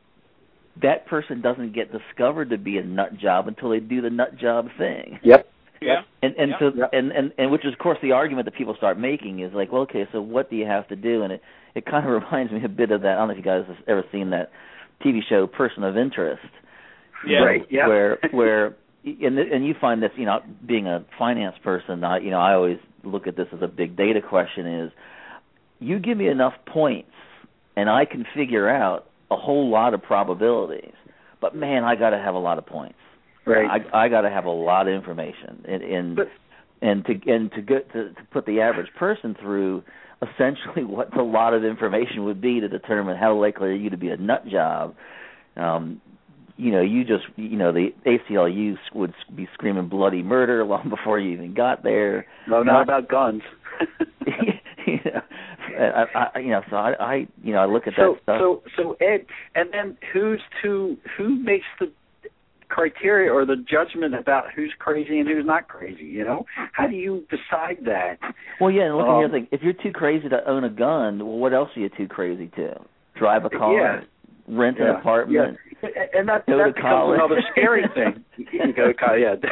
Speaker 4: that person doesn't get discovered to be a nut job until they do the nut job thing.
Speaker 3: Yep.
Speaker 2: Yeah.
Speaker 4: And and
Speaker 2: yep.
Speaker 4: so
Speaker 3: yep.
Speaker 4: and, and and which is of course the argument that people start making is like, well, okay, so what do you have to do? And it it kind of reminds me a bit of that. I don't know if you guys have ever seen that T V show Person of Interest.
Speaker 2: Yeah.
Speaker 3: Right. Yeah.
Speaker 4: Where where. And and you find this, you know, being a finance person, I, you know, I always look at this as a big data question is, you give me enough points and I can figure out a whole lot of probabilities, but man, I got to have a lot of points.
Speaker 3: Right.
Speaker 4: I I got to have a lot of information, and and,
Speaker 3: but,
Speaker 4: and to and to get to, to put the average person through essentially what a lot of information would be to determine how likely are you to be a nut job. Um, You know, you just, you know, the A C L U would be screaming bloody murder long before you even got there.
Speaker 3: No, not about guns.
Speaker 4: you know, I, I, you know, so I, I, you know, I look at
Speaker 3: so,
Speaker 4: that stuff.
Speaker 3: So, so Ed, and then who's to who makes the criteria or the judgment about who's crazy and who's not crazy? You know, how do you decide that?
Speaker 4: Well, yeah, and look
Speaker 3: um,
Speaker 4: at the thing. If you're too crazy to own a gun, well, what else are you too crazy to? Drive a car,
Speaker 3: yeah.
Speaker 4: rent
Speaker 3: yeah.
Speaker 4: an apartment.
Speaker 3: Yeah. And that,
Speaker 4: Go
Speaker 3: that
Speaker 4: to
Speaker 3: becomes
Speaker 4: college.
Speaker 3: another scary thing. You can go to college, yeah.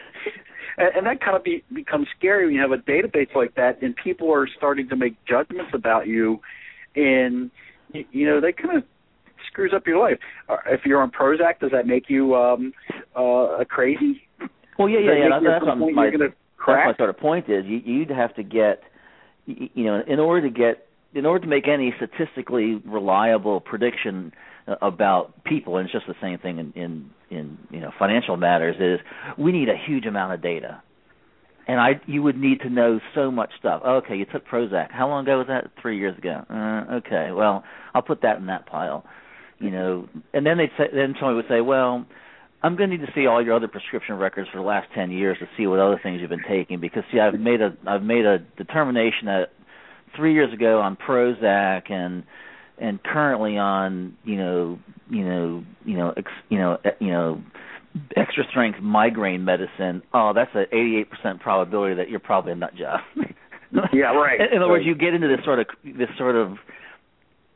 Speaker 3: and, and that kind of be, becomes scary when you have a database like that and people are starting to make judgments about you, and, you, you know, they kind of screws up your life. If you're on Prozac, does that make you um, uh, crazy?
Speaker 4: Well, yeah, yeah, yeah. That's, that's, what my, that's my sort of point is. You, you'd have to get, you know, in order to get, in order to make any statistically reliable prediction about people, and it's just the same thing in, in, in you know financial matters, is we need a huge amount of data. And I you would need to know so much stuff. Okay, you took Prozac. How long ago was that? Three years ago. Uh, okay, well, I'll put that in that pile. You know, and then they'd say, then somebody would say, well, I'm going to need to see all your other prescription records for the last ten years to see what other things you've been taking, because see, I've made a I've made a determination that three years ago on Prozac and and currently on you know you know you know ex, you know you know extra strength migraine medicine. Oh, that's an eighty-eight percent probability that you're probably a nut job.
Speaker 3: Yeah, right.
Speaker 4: In, in other
Speaker 3: right.
Speaker 4: words, you get into this sort of this sort of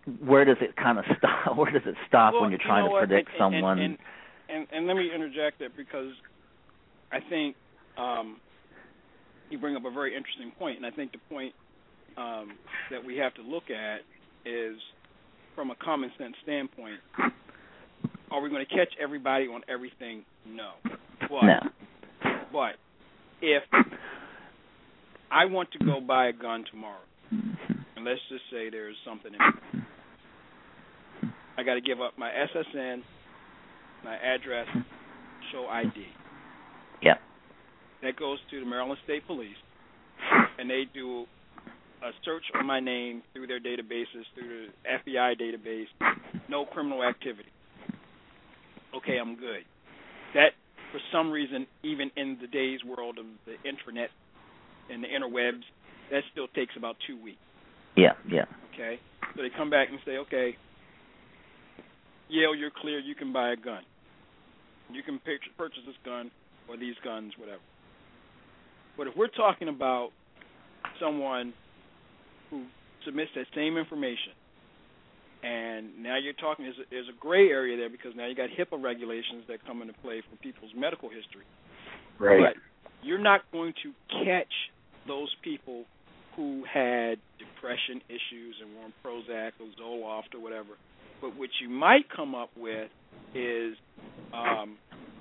Speaker 4: where does it kind of stop? Where does it stop
Speaker 2: well,
Speaker 4: when you're trying
Speaker 2: you know
Speaker 4: to predict
Speaker 2: and,
Speaker 4: someone?
Speaker 2: And, and, and, and let me interject that because I think um, you bring up a very interesting point, and I think the point um, that we have to look at is from a common sense standpoint. Are we going to catch everybody on everything? No. But,
Speaker 4: no.
Speaker 2: But if I want to go buy a gun tomorrow, and let's just say there's something in it, I got to give up my S S N, my address, show I D.
Speaker 4: Yeah.
Speaker 2: That goes to the Maryland State Police, and they do a search on my name through their databases, through the F B I database, no criminal activity. Okay, I'm good. That, for some reason, even in the day's world of the internet and the interwebs, that still takes about two weeks.
Speaker 4: Yeah, yeah.
Speaker 2: Okay? So they come back and say, okay, Yale, you're clear, you can buy a gun. You can purchase this gun or these guns, whatever. But if we're talking about someone who submits that same information, and now you're talking, there's a, there's a gray area there because now you got HIPAA regulations that come into play for people's medical history.
Speaker 3: Right.
Speaker 2: But you're not going to catch those people who had depression issues and were on Prozac or Zoloft or whatever. But what you might come up with is um,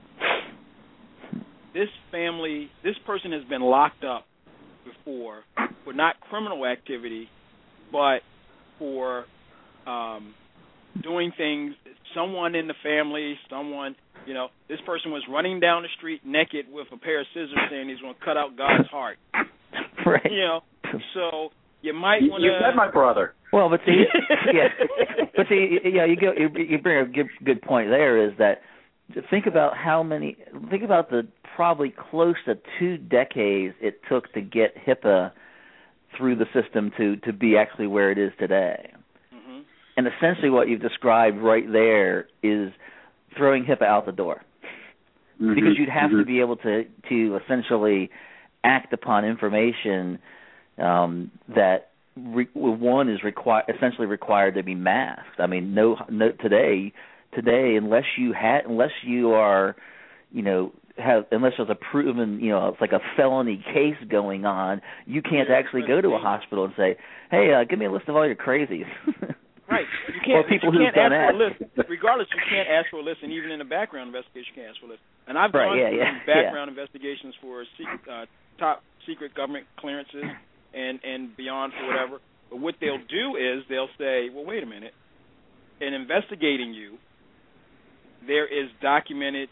Speaker 2: this family, this person has been locked up before for not criminal activity, but for um, doing things, someone in the family, someone, you know, this person was running down the street naked with a pair of scissors saying he's going to cut out God's heart.
Speaker 4: Right.
Speaker 2: You know, so you might want to...
Speaker 3: You said my brother.
Speaker 4: Well, but see, yeah, but see, yeah, you go, you, you bring a good, good point there. Is that think about how many, think about the probably close to two decades it took to get HIPAA through the system to to be actually where it is today. Mm-hmm. And essentially, what you've described right there is throwing HIPAA out the door, mm-hmm. because you'd have mm-hmm. to be able to to essentially act upon information um, that. Re- one is required, essentially required to be masked. I mean, no, no. Today, today, unless you had, unless you are, you know, have, unless there's a proven, you know, it's like a felony case going on, you can't yeah, actually go to a hospital and say, "Hey, uh, give me a list of all your crazies."
Speaker 2: Right. You can't.
Speaker 4: Or people
Speaker 2: you
Speaker 4: who've
Speaker 2: can't
Speaker 4: done
Speaker 2: ask
Speaker 4: that.
Speaker 2: for a list. Regardless, you can't ask for a list, and even in a background investigation, you can't ask for a list. And I've
Speaker 4: right,
Speaker 2: gone
Speaker 4: yeah,
Speaker 2: through
Speaker 4: yeah,
Speaker 2: background
Speaker 4: yeah.
Speaker 2: investigations for uh, top secret government clearances. And, and beyond for whatever. But what they'll do is they'll say, well, wait a minute. In investigating you, there is documented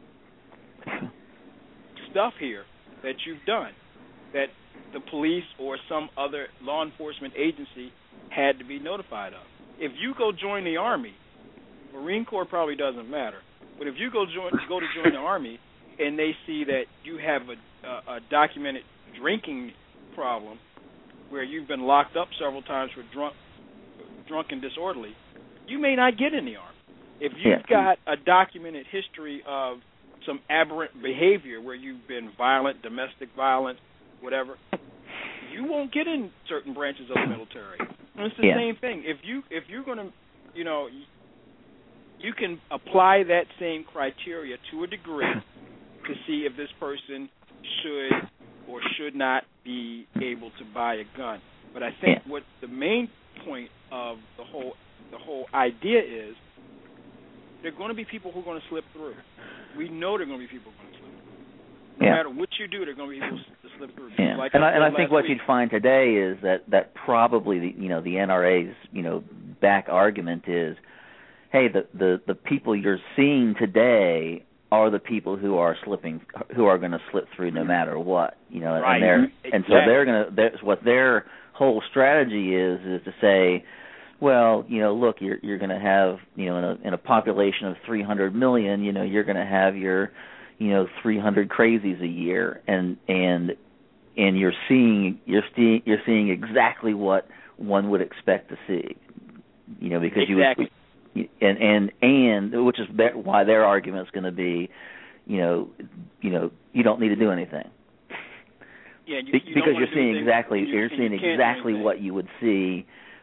Speaker 2: stuff here that you've done that the police or some other law enforcement agency had to be notified of. If you go join the Army, Marine Corps probably doesn't matter. But if you go join, go to join the Army and they see that you have a, a, a documented drinking problem where you've been locked up several times for drunk, drunk and disorderly, you may not get in the Army. If you've yeah. got a documented history of some aberrant behavior where you've been violent, domestic violence, whatever, you won't get in certain branches of the military. And it's the
Speaker 4: yeah.
Speaker 2: same thing. If you if you're going to, you know, you can apply that same criteria to a degree to see if this person should or should not be able to buy a gun. But I think
Speaker 4: yeah.
Speaker 2: what the main point of the whole the whole idea is, there are going to be people who are going to slip through. We know there are going to be people who are going to slip through. No
Speaker 4: yeah.
Speaker 2: matter what you do, there are going to be people to slip through.
Speaker 4: Yeah.
Speaker 2: Like
Speaker 4: and
Speaker 2: I,
Speaker 4: I, and I think what
Speaker 2: week.
Speaker 4: you'd find today is that, that probably the you know the N R A's you know back argument is, hey, the, the, the people you're seeing today are the people who are slipping, who are going to slip through no matter what, you know,
Speaker 2: right.
Speaker 4: and they're
Speaker 2: exactly.
Speaker 4: and so they're going to. That's what their whole strategy is is to say, well, you know, look, you're you're going to have, you know, in a in a population of three hundred million, you know, you're going to have your, you know, three hundred crazies a year, and and and you're seeing you're seeing you're seeing exactly what one would expect to see, you know, because
Speaker 2: exactly.
Speaker 4: you would. And and and which is why their argument is going to be, you know, you know, you don't need to do anything.
Speaker 2: Yeah, you,
Speaker 4: Be-
Speaker 2: you
Speaker 4: because
Speaker 2: don't
Speaker 4: you're seeing exactly
Speaker 2: you,
Speaker 4: you're seeing
Speaker 2: you
Speaker 4: exactly what you would see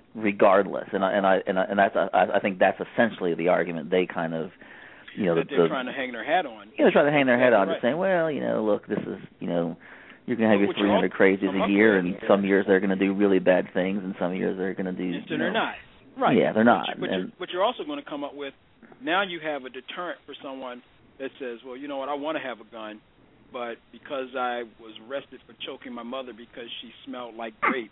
Speaker 4: regardless. And I and I and, I, and that's I, I think that's essentially the argument they kind of, you know,
Speaker 2: that
Speaker 4: the,
Speaker 2: they're
Speaker 4: the,
Speaker 2: trying to hang their hat on.
Speaker 4: Yeah, they're trying to hang their head on,
Speaker 2: right.
Speaker 4: just saying, well, you know, look, this is, you know, you're going to have
Speaker 2: well,
Speaker 4: your three hundred crazies a year, and some years they're going to do really bad things, and some years they're going to do.
Speaker 2: And so
Speaker 4: you
Speaker 2: they're
Speaker 4: know,
Speaker 2: not. Right.
Speaker 4: Yeah, they're not.
Speaker 2: But, you, but,
Speaker 4: and,
Speaker 2: you're, but you're also going to come up with, now you have a deterrent for someone that says, well, you know what, I want to have a gun, but because I was arrested for choking my mother because she smelled like grapes,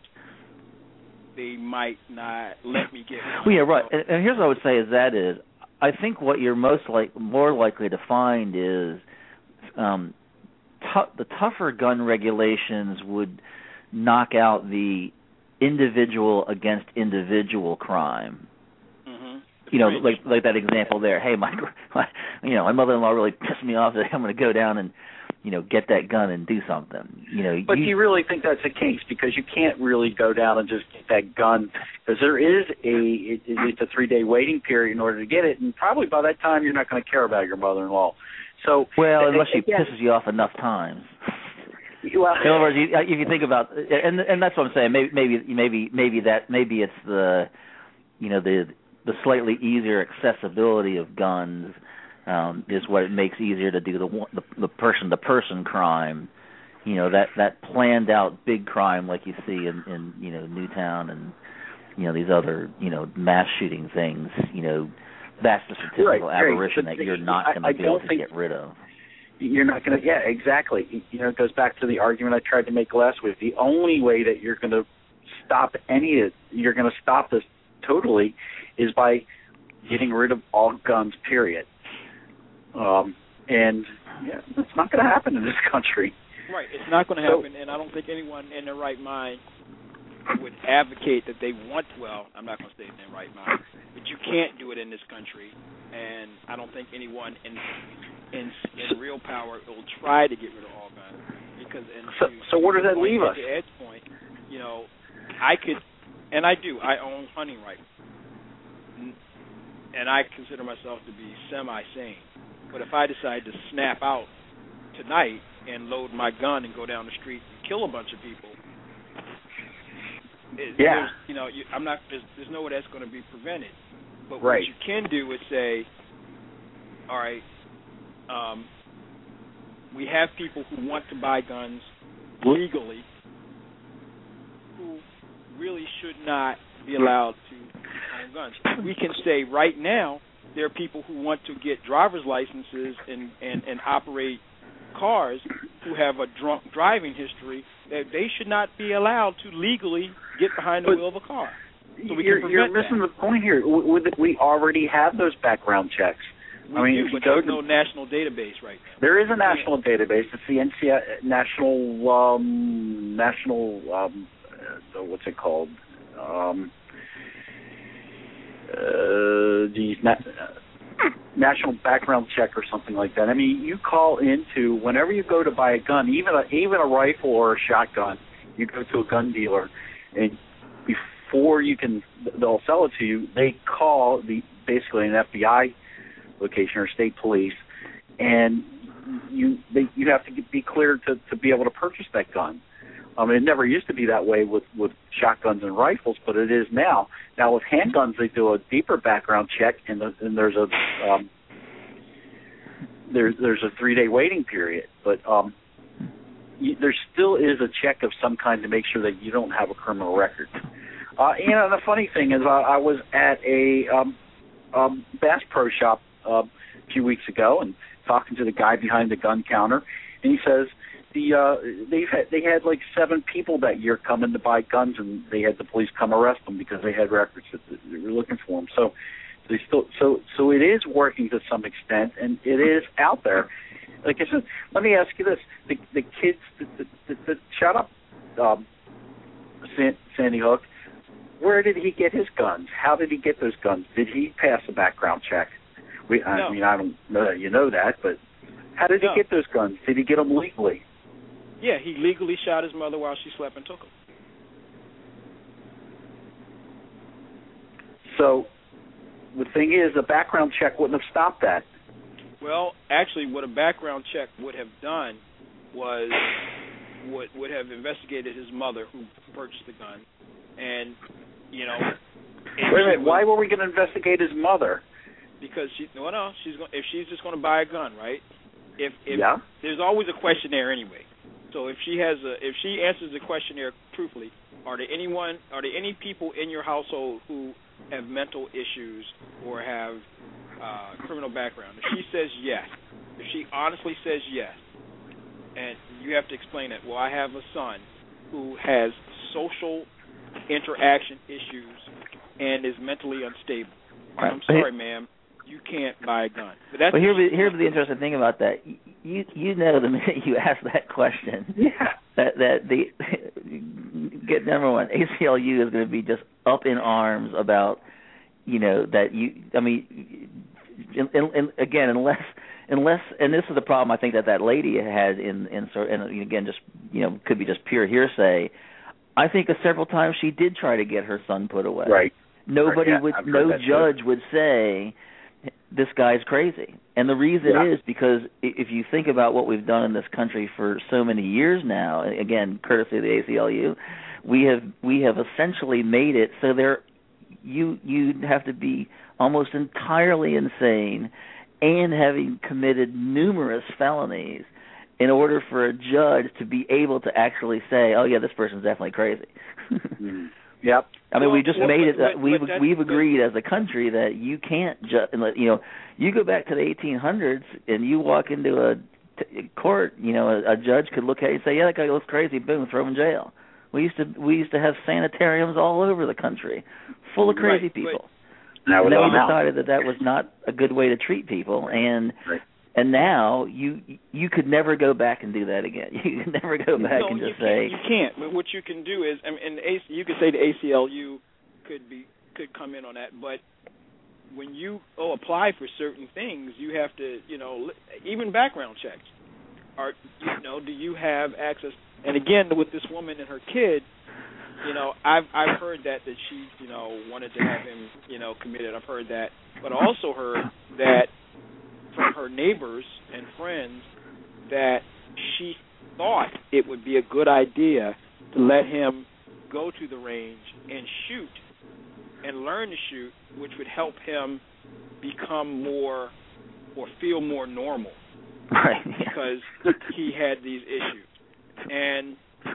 Speaker 2: they might not let me get one.
Speaker 4: Well, yeah, right. And, and here's what I would say is that is, I think what you're most like more likely to find is um, t- the tougher gun regulations would knock out the individual against individual crime.
Speaker 2: Mm-hmm.
Speaker 4: You know, like like that example there. Hey, my, my you know, my mother-in-law really pissed me off. That I'm going to go down and, you know, get that gun and do something. You know,
Speaker 3: but
Speaker 4: you,
Speaker 3: do you really think that's the case? Because you can't really go down and just get that gun, because there is a it, it's a three-day waiting period in order to get it, and probably by that time you're not going to care about your mother-in-law. So
Speaker 4: well, unless she
Speaker 3: again,
Speaker 4: pisses you off enough times.
Speaker 3: Well,
Speaker 4: in other words, you, if you think about, and and that's what I'm saying. Maybe maybe maybe maybe that maybe it's the, you know, the the slightly easier accessibility of guns. Um, is what it makes easier to do the the, the person-to-person crime, you know, that, that planned-out big crime like you see in, in, you know, Newtown and, you know, these other, you know, mass shooting things, you know, that's the statistical
Speaker 3: right,
Speaker 4: aberration
Speaker 3: right.
Speaker 4: that you're not going to be able to get rid of.
Speaker 3: You're not going to, yeah, exactly. You know, it goes back to the argument I tried to make last week. The only way that you're going to stop any of, you're going to stop this totally is by getting rid of all guns, period. Um, and yeah, it's not going to happen in this country.
Speaker 2: Right, it's not going to happen, so, and I don't think anyone in their right mind would advocate that they want. Well, I'm not going to say in their right mind, but you can't do it in this country, and I don't think anyone in in, in real power will try to get rid of all guns because. And
Speaker 3: so,
Speaker 2: to,
Speaker 3: so where does that leave us?
Speaker 2: To Ed's point, you know, I could, and I do. I own hunting rifles, and I consider myself to be semi-sane. But if I decide to snap out tonight and load my gun and go down the street and kill a bunch of people, it,
Speaker 3: yeah,
Speaker 2: you know, you, I'm not. There's, there's no way that's going to be prevented. But
Speaker 3: right.
Speaker 2: what you can do is say, all right, um, we have people who want to buy guns legally, who really should not be allowed to own guns. We can say right now, there are people who want to get driver's licenses and, and, and operate cars who have a drunk driving history, that they should not be allowed to legally get behind the but wheel of a car. So we
Speaker 3: you're,
Speaker 2: can
Speaker 3: you're missing
Speaker 2: that.
Speaker 3: the point here. We, we already have those background checks.
Speaker 2: We
Speaker 3: I mean,
Speaker 2: do,
Speaker 3: if you
Speaker 2: but
Speaker 3: go
Speaker 2: there's
Speaker 3: to,
Speaker 2: no national database right now.
Speaker 3: There is a national yeah. database. It's the N C I National um, National um, uh, what's it called? Um, Uh, geez, na- national background check or something like that. I mean, you call into whenever you go to buy a gun, even a, even a rifle or a shotgun. You go to a gun dealer, and before you can, they'll sell it to you. They call the basically an F B I location or state police, and you they, you have to be cleared to, to be able to purchase that gun. I mean, it never used to be that way with, with shotguns and rifles, but it is now. Now with handguns, they do a deeper background check, and, the, and there's a um, there's there's a three day waiting period. But um, you, there still is a check of some kind to make sure that you don't have a criminal record. Uh, and uh, the funny thing is, uh, I was at a um, um, Bass Pro Shop uh, a few weeks ago and talking to the guy behind the gun counter, and he says. The uh, they had they had like seven people that year come in to buy guns, and they had the police come arrest them because they had records that they were looking for them. So they still so so it is working to some extent, and it is out there. Like I said, let me ask you this: the the kids that, that, that shot up um, Sandy Hook, where did he get his guns? How did he get those guns? Did he pass a background check? We I
Speaker 2: no.
Speaker 3: mean I don't know that you know that, but how did
Speaker 2: no.
Speaker 3: he get those guns? Did he get them legally?
Speaker 2: Yeah, he legally shot his mother while she slept and took him.
Speaker 3: So the thing is, a background check wouldn't have stopped that.
Speaker 2: Well, actually, what a background check would have done was would would have investigated his mother who purchased the gun, and you know
Speaker 3: Wait a minute.
Speaker 2: Was,
Speaker 3: why were we going to investigate his mother?
Speaker 2: Because she no no she's going if she's just going to buy a gun, right? If if
Speaker 3: yeah.
Speaker 2: There's always a questionnaire anyway. So if she has a if she answers the questionnaire truthfully, are there anyone are there any people in your household who have mental issues or have uh, criminal background? If she says yes, if she honestly says yes, and you have to explain it. Well, I have a son who has social interaction issues and is mentally unstable.
Speaker 4: Right.
Speaker 2: I'm sorry, ma'am, you can't buy a gun. But that's
Speaker 4: well, here's the, here's the interesting thing about that. You you know the minute you ask that question,
Speaker 3: yeah.
Speaker 4: that that the get number one, A C L U is going to be just up in arms about, you know, that you. I mean, in, in, in, again, unless unless and this is the problem I think that that lady had in in sort and again just you know could be just pure hearsay. I think several times she did try to get her son put away.
Speaker 3: Right.
Speaker 2: Nobody
Speaker 3: right, yeah,
Speaker 2: would,
Speaker 3: I've
Speaker 2: no judge
Speaker 3: too.
Speaker 2: would say this guy's crazy. And the reason
Speaker 3: yeah.
Speaker 2: is because if you think about what we've done in this country for so many years now, again, courtesy of the A C L U, we have we have essentially made it so there you you have to be almost entirely insane and having committed numerous felonies in order for a judge to be able to actually say, "Oh yeah, this person's definitely crazy."
Speaker 3: mm. Yep.
Speaker 2: I mean,
Speaker 3: well,
Speaker 2: we just
Speaker 3: well,
Speaker 2: made it.
Speaker 3: but,
Speaker 2: Uh, we've
Speaker 3: but
Speaker 2: we've agreed as a country that you can't just, you know, you go back to the eighteen hundreds and you walk into a t- court, you know, a, a judge could look at you and say, "Yeah, that guy looks crazy." Boom, throw him in jail. We used to we used to have sanitariums all over the country, full of crazy
Speaker 3: right,
Speaker 2: people.
Speaker 3: Now
Speaker 2: and then we
Speaker 3: out.
Speaker 2: decided that that was not a good way to treat people, and
Speaker 3: right.
Speaker 2: and now you you could never go back and do that again. You can never go back
Speaker 1: no,
Speaker 2: and just
Speaker 1: you
Speaker 2: say
Speaker 1: can't, you can't. But what you can do is, I mean, and the A C, you could say the A C L U could be could come in on that, but when you oh apply for certain things, you have to, you know, even background checks. Are you know, do you have access? And again, with this woman and her kid, you know, I've I've heard that that she, you know, wanted to have him, you know, committed. I've heard that, but I also heard that from her neighbors and friends that she thought it would be a good idea to let him go to the range and shoot and learn to shoot, which would help him become more or feel more normal.
Speaker 2: Right.
Speaker 1: Because he had these issues. And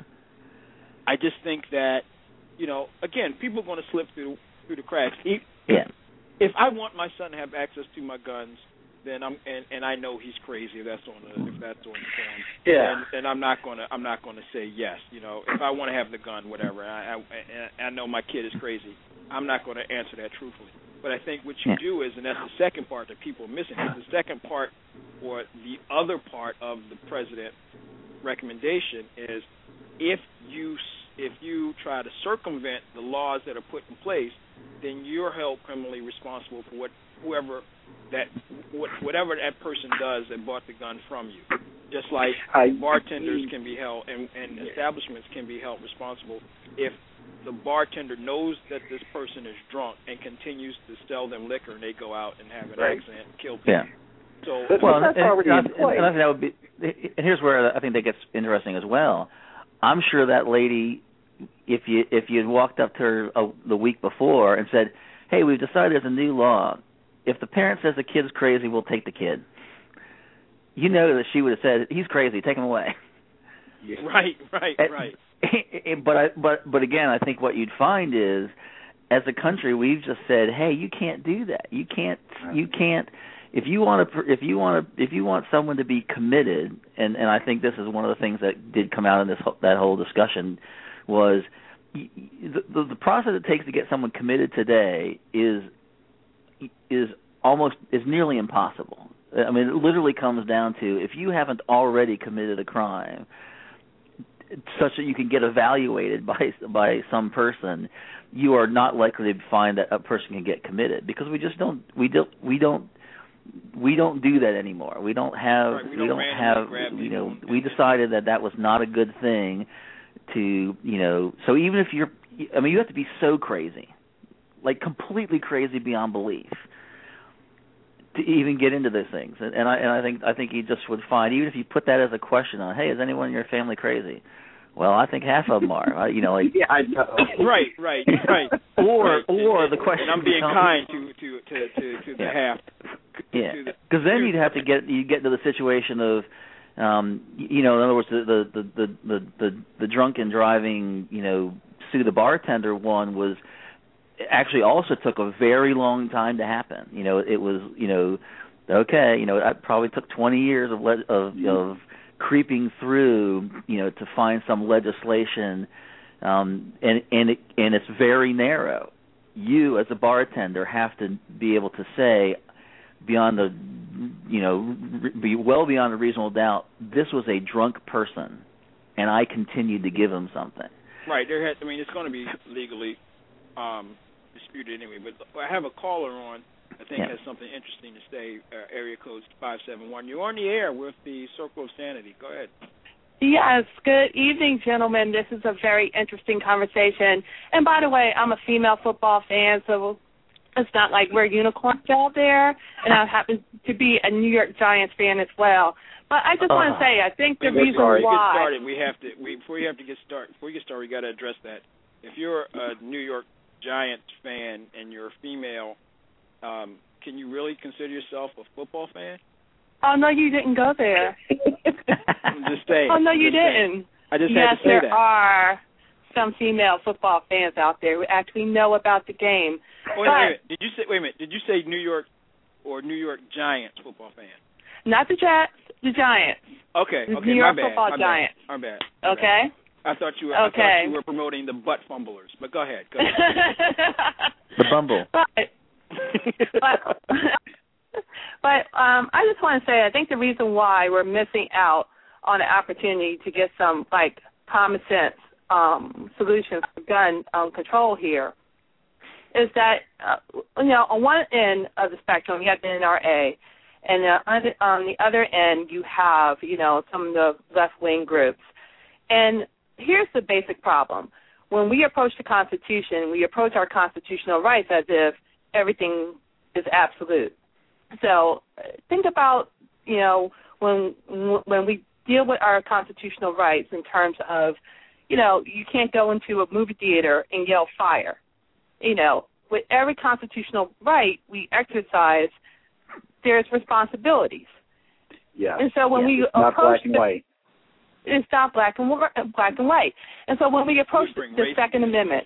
Speaker 1: I just think that, you know, again, people are going to slip through through the cracks. If,
Speaker 2: yeah.
Speaker 1: If I want my son to have access to my guns, then I'm and, and I know he's crazy. If that's on the if that's on the form.
Speaker 3: Yeah.
Speaker 1: And, and I'm not gonna I'm not gonna say yes. You know, if I want to have the gun, whatever. I, I I know my kid is crazy. I'm not going to answer that truthfully. But I think what you
Speaker 2: yeah.
Speaker 1: do is, and that's the second part that people are missing. Is the second part, or the other part of the president recommendation is, if you if you try to circumvent the laws that are put in place, then you're held criminally responsible for what whoever that what, whatever that person does that bought the gun from you. Just like
Speaker 3: I,
Speaker 1: bartenders can be held and, and establishments can be held responsible if the bartender knows that this person is drunk and continues to sell them liquor and they go out and have an
Speaker 3: right.
Speaker 1: accident and kill people.
Speaker 2: Yeah.
Speaker 1: So
Speaker 3: but
Speaker 2: well,
Speaker 3: that's
Speaker 2: and,
Speaker 3: already
Speaker 2: and,
Speaker 3: in place.
Speaker 2: and I think that would be. And here's where I think that gets interesting as well. I'm sure that lady, if you if you had walked up to her uh, the week before and said, "Hey, we've decided there's a new law. If the parent says the kid's crazy, we'll take the kid." You know that she would have said, "He's crazy, take him away."
Speaker 1: Yeah. Right, right,
Speaker 2: and,
Speaker 1: right.
Speaker 2: But I, but but again, I think what you'd find is, as a country, we've just said, "Hey, you can't do that. You can't. You can't." If you want to, if you want to, if you want someone to be committed, and, and I think this is one of the things that did come out in this that whole discussion, was the, the, the process it takes to get someone committed today is is almost is nearly impossible. I mean, it literally comes down to, if you haven't already committed a crime, such that you can get evaluated by by some person, you are not likely to find that a person can get committed, because we just don't we don't we don't. We don't do that anymore. We don't have.
Speaker 1: Right, we,
Speaker 2: we
Speaker 1: don't,
Speaker 2: don't have. You know, we decided that that was not a good thing to. You know, so even if you're, I mean, you have to be so crazy, like completely crazy beyond belief, to even get into those things. And, and I and I think I think you just would find, even if you put that as a question on, hey, is anyone in your family crazy?
Speaker 4: Well, I think half of them are. You know, like
Speaker 3: yeah, I know.
Speaker 2: right, right, right.
Speaker 4: Or,
Speaker 2: right.
Speaker 4: or
Speaker 2: and,
Speaker 4: the question.
Speaker 2: And I'm being
Speaker 4: becomes,
Speaker 2: kind to to to to, to the
Speaker 4: yeah.
Speaker 2: half.
Speaker 4: Yeah, because then you'd have to get you get to the situation of, um, you know, in other words, the the the the the, the, the drunken driving, you know, sue the bartender one was actually also took a very long time to happen. You know, it was, you know, okay, you know, it probably took twenty years of le- of of creeping through, you know, to find some legislation, um, and and it, and it's very narrow. You as a bartender have to be able to say, beyond the, you know, be well beyond a reasonable doubt, this was a drunk person, and I continued to give him something.
Speaker 2: Right. There has. I mean, it's going to be legally um, disputed anyway. But I have a caller on. I think
Speaker 4: yeah.
Speaker 2: has something interesting to say. Uh, area code five seven one. You're on the air with the Circle of Sanity. Go ahead.
Speaker 5: Yes, good evening, gentlemen. This is a very interesting conversation. And by the way, I'm a female football fan, so it's not like we're unicorns out there. And I happen to be a New York Giants fan as well. But I just uh, want to say, I think the
Speaker 2: wait,
Speaker 5: reason
Speaker 2: sorry.
Speaker 5: why.
Speaker 2: Get started, we have to. We, before you have to get started, before you get started, we got to address that. If you're a New York Giants fan and you're female, um, can you really consider yourself a football fan?
Speaker 5: Oh, no, you didn't go there.
Speaker 2: I'm just saying.
Speaker 5: Oh, no, you
Speaker 2: just
Speaker 5: didn't.
Speaker 2: Saying. I just
Speaker 5: yes,
Speaker 2: had to say
Speaker 5: there
Speaker 2: that.
Speaker 5: are some female football fans out there who actually know about the game.
Speaker 2: Wait,
Speaker 5: but,
Speaker 2: wait a minute. Did you say? Wait a minute. Did you say New York or New York Giants football fan?
Speaker 5: Not the Jets, the Giants.
Speaker 2: Okay.
Speaker 5: The
Speaker 2: Okay.
Speaker 5: New York
Speaker 2: my bad.
Speaker 5: football
Speaker 2: my
Speaker 5: Giants.
Speaker 2: Bad. My bad. My
Speaker 5: okay.
Speaker 2: Bad. I thought you were.
Speaker 5: Okay.
Speaker 2: I thought you were promoting the butt fumblers. But go ahead. Go ahead.
Speaker 4: The bumble.
Speaker 5: But, but, but um, I just want to say, I think the reason why we're missing out on an opportunity to get some like common sense um, solutions for gun um, control here is that uh, you know, on one end of the spectrum you have the N R A, and uh, on, the, on the other end you have, you know, some of the left wing groups. And here's the basic problem: when we approach the Constitution, we approach our constitutional rights as if everything is absolute. So think about, you know, when when we deal with our constitutional rights in terms of, you know, you can't go into a movie theater and yell fire. You know, with every constitutional right we exercise, there's responsibilities.
Speaker 3: Yeah.
Speaker 5: And so when
Speaker 3: yeah.
Speaker 5: we
Speaker 3: it's not
Speaker 5: approach
Speaker 3: black and
Speaker 5: the,
Speaker 3: white.
Speaker 5: It's not black and black and white. And so when we approach the, the Second Amendment,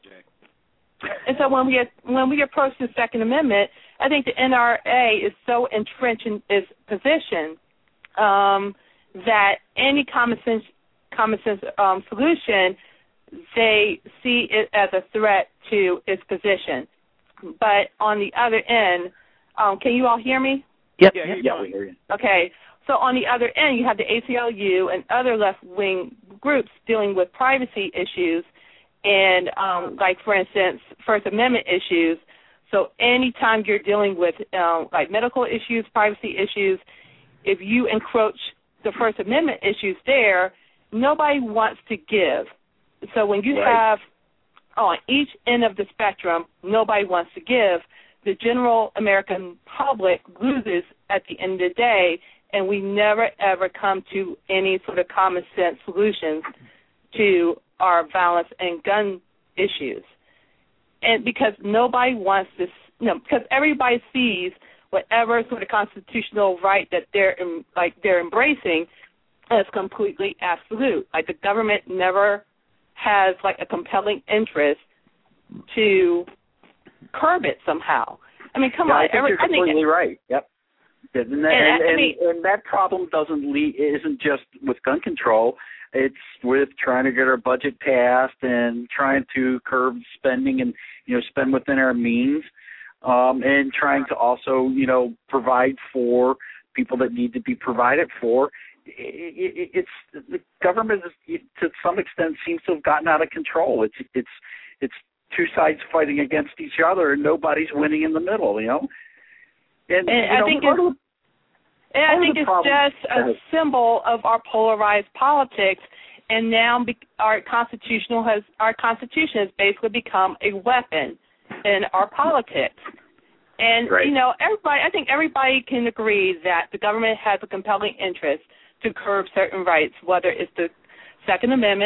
Speaker 5: and so when we when we approach the Second Amendment, I think the N R A is so entrenched in its position um, that any common sense common sense um, solution, they see it as a threat to its position. But on the other end, um, can you all hear me?
Speaker 4: Yep.
Speaker 2: Yeah,
Speaker 4: yep.
Speaker 3: yeah, we hear you.
Speaker 5: Okay. So on the other end, you have the A C L U and other left-wing groups dealing with privacy issues and, um, like, for instance, First Amendment issues. So anytime you're dealing with, um, like, medical issues, privacy issues, if you encroach the First Amendment issues there, nobody wants to give. So when you
Speaker 3: right.
Speaker 5: have on each end of the spectrum, nobody wants to give, the general American public loses at the end of the day, and we never, ever come to any sort of common sense solutions to our violence and gun issues. And because nobody wants this, you know, because everybody sees whatever sort of constitutional right that they're, like, they're embracing as completely absolute. Like, the government never has, like, a compelling interest to curb it somehow. I mean, come
Speaker 3: yeah,
Speaker 5: on.
Speaker 3: I think
Speaker 5: every,
Speaker 3: you're completely
Speaker 5: I think,
Speaker 3: right. Yep. And, and,
Speaker 5: and,
Speaker 3: and,
Speaker 5: I mean,
Speaker 3: and that problem doesn't lead, isn't just with gun control. It's with trying to get our budget passed and trying to curb spending and, you know, spend within our means, um, and trying to also, you know, provide for people that need to be provided for. It, it, it's the government is, to some extent, seems to have gotten out of control. It's it's it's two sides fighting against each other, and nobody's winning in the middle. You know, and,
Speaker 5: and
Speaker 3: you
Speaker 5: I
Speaker 3: know,
Speaker 5: think
Speaker 3: part
Speaker 5: it's,
Speaker 3: of the,
Speaker 5: and I think
Speaker 3: the
Speaker 5: it's
Speaker 3: problem,
Speaker 5: just a symbol of our polarized politics. And now our constitutional has our constitution has basically become a weapon in our politics. And
Speaker 3: right.
Speaker 5: you know, everybody, I think everybody can agree that the government has a compelling interest to curb certain rights, whether it's the Second Amendment,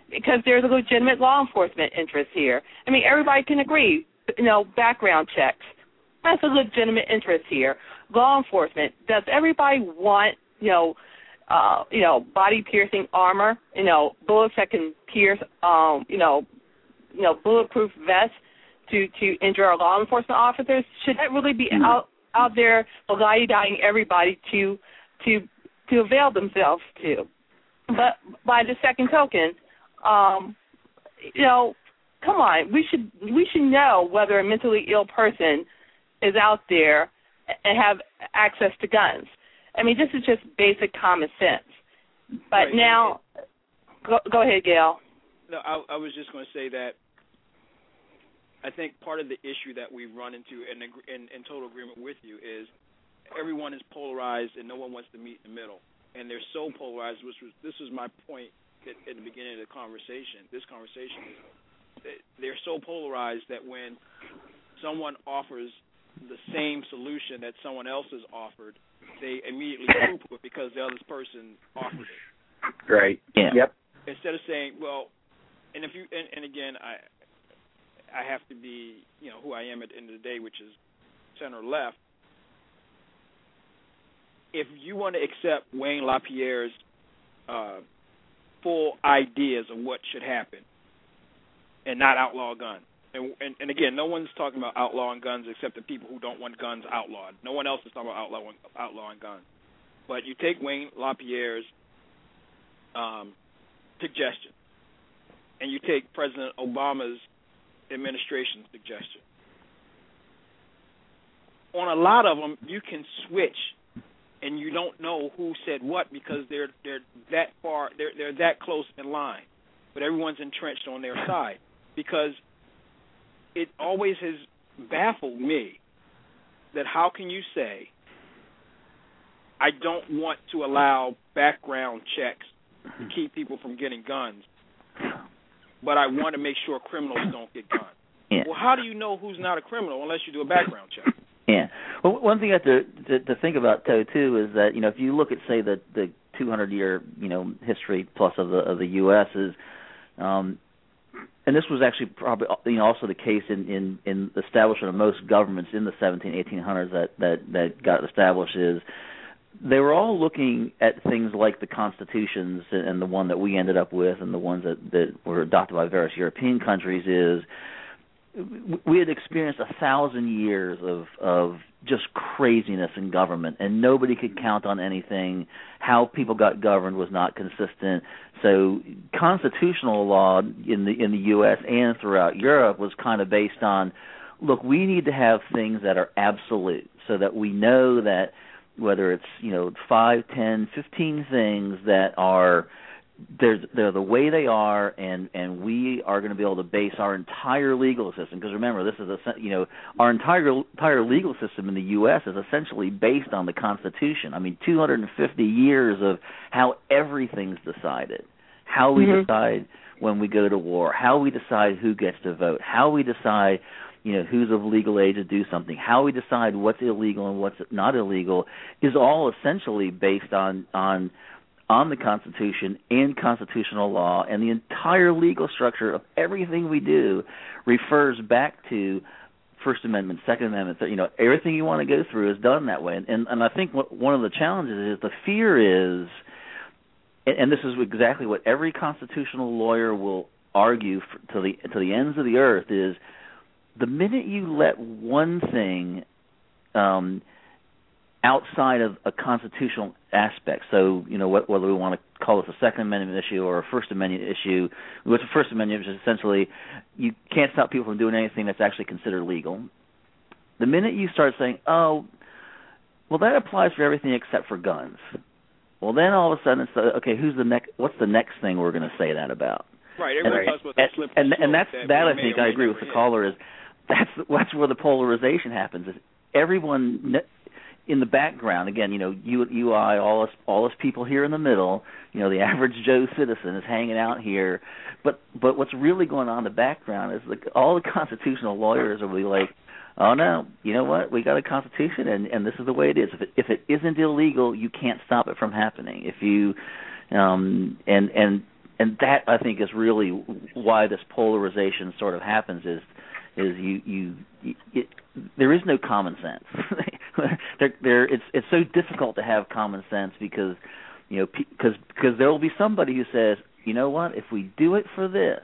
Speaker 5: because there's a legitimate law enforcement interest here. I mean, everybody can agree, you know, background checks. That's a legitimate interest here. Law enforcement, does everybody want, you know, uh, you know, body-piercing armor, you know, bullets that can pierce, um, you know, you know, bulletproof vests to, to injure our law enforcement officers? Should that really be mm-hmm. out out there lying everybody to to to avail themselves to? But by the second token, um, you know, come on, we should we should know whether a mentally ill person is out there and have access to guns. I mean, this is just basic common sense. But
Speaker 2: right.
Speaker 5: now, go, go ahead, Gail.
Speaker 2: No, I, I was just going to say that I think part of the issue that we've run into, in, in, in total agreement with you, is everyone is polarized and no one wants to meet in the middle. And they're so polarized, which was this was my point at, at the beginning of the conversation. This conversation is they're so polarized that when someone offers the same solution that someone else has offered, they immediately poo-poo it because the other person offered it.
Speaker 3: Right. Yeah. Yep.
Speaker 2: Instead of saying, well, and if you, and, and again, I, I have to be, you know, who I am at the end of the day, which is center left. If you want to accept Wayne LaPierre's uh, full ideas of what should happen, and not outlaw guns. And, and, and again, no one's talking about outlawing guns except the people who don't want guns outlawed. No one else is talking about outlawing, outlawing guns. But you take Wayne LaPierre's um, suggestion, and you take President Obama's administration's suggestion. On a lot of them, you can switch, and you don't know who said what because they're they're that far, they're they're that close in line. But everyone's entrenched on their side because it always has baffled me that how can you say, I don't want to allow background checks to keep people from getting guns, but I want to make sure criminals don't get guns.
Speaker 4: Yeah.
Speaker 2: Well, how do you know who's not a criminal unless you do a background check?
Speaker 4: Yeah. Well, one thing you have to, to to think about, too, too, is that, you know, if you look at, say, the the two hundred year, you know, history plus of the of the U S is, um, and this was actually probably, you know, also the case in, in, in the establishment of most governments in the seventeen, eighteen hundreds that, that, that got established, is they were all looking at things like the constitutions and the one that we ended up with and the ones that, that were adopted by various European countries. Is we had experienced a thousand years of of just craziness in government, and nobody could count on anything. How people got governed was not consistent. So constitutional law in the in the U S and throughout Europe was kind of based on, look, we need to have things that are absolute so that we know that whether it's, you know, five, ten, fifteen things that are They're, they're the way they are, and, and we are going to be able to base our entire legal system. Because remember, this is a, you know, our entire entire legal system in the U S is essentially based on the Constitution. I mean, two hundred fifty years of how everything's decided, how we mm-hmm. decide when we go to war, how we decide who gets to vote, how we decide, you know, who's of legal age to do something, how we decide what's illegal and what's not illegal, is all essentially based on on. on the Constitution and constitutional law, and the entire legal structure of everything we do refers back to First Amendment, Second Amendment. You know, everything you want to go through is done that way. And, and, and I think what, one of the challenges is the fear is, and, and this is exactly what every constitutional lawyer will argue for, to the to the ends of the earth, is the minute you let one thing um, outside of a constitutional aspect, so, you know, whether we want to call this a Second Amendment issue or a First Amendment issue, with the First Amendment, which is essentially you can't stop people from doing anything that's actually considered legal. The minute you start saying, oh, well, that applies for everything except for guns, well, then all of a sudden it's, the, okay, who's the next, what's the next thing we're going to say that about?
Speaker 2: Right, everybody talks about the slippery
Speaker 4: and,
Speaker 2: slope.
Speaker 4: And that's,
Speaker 2: that,
Speaker 4: that I think I agree with the hit. caller, is that's, that's where the polarization happens, is everyone in the background, again, you know, you, you, I, all us, all us people here in the middle, you know, the average Joe citizen is hanging out here. But, but what's really going on in the background is like all the constitutional lawyers are really like, oh no, you know what? We got a constitution, and, and this is the way it is. If it, if it isn't illegal, you can't stop it from happening. If you, um, and and and that I think is really why this polarization sort of happens. Is is you you, you it, there is no common sense. there, there, it's it's so difficult to have common sense because you know because because there will be somebody who says, you know what, if we do it for this,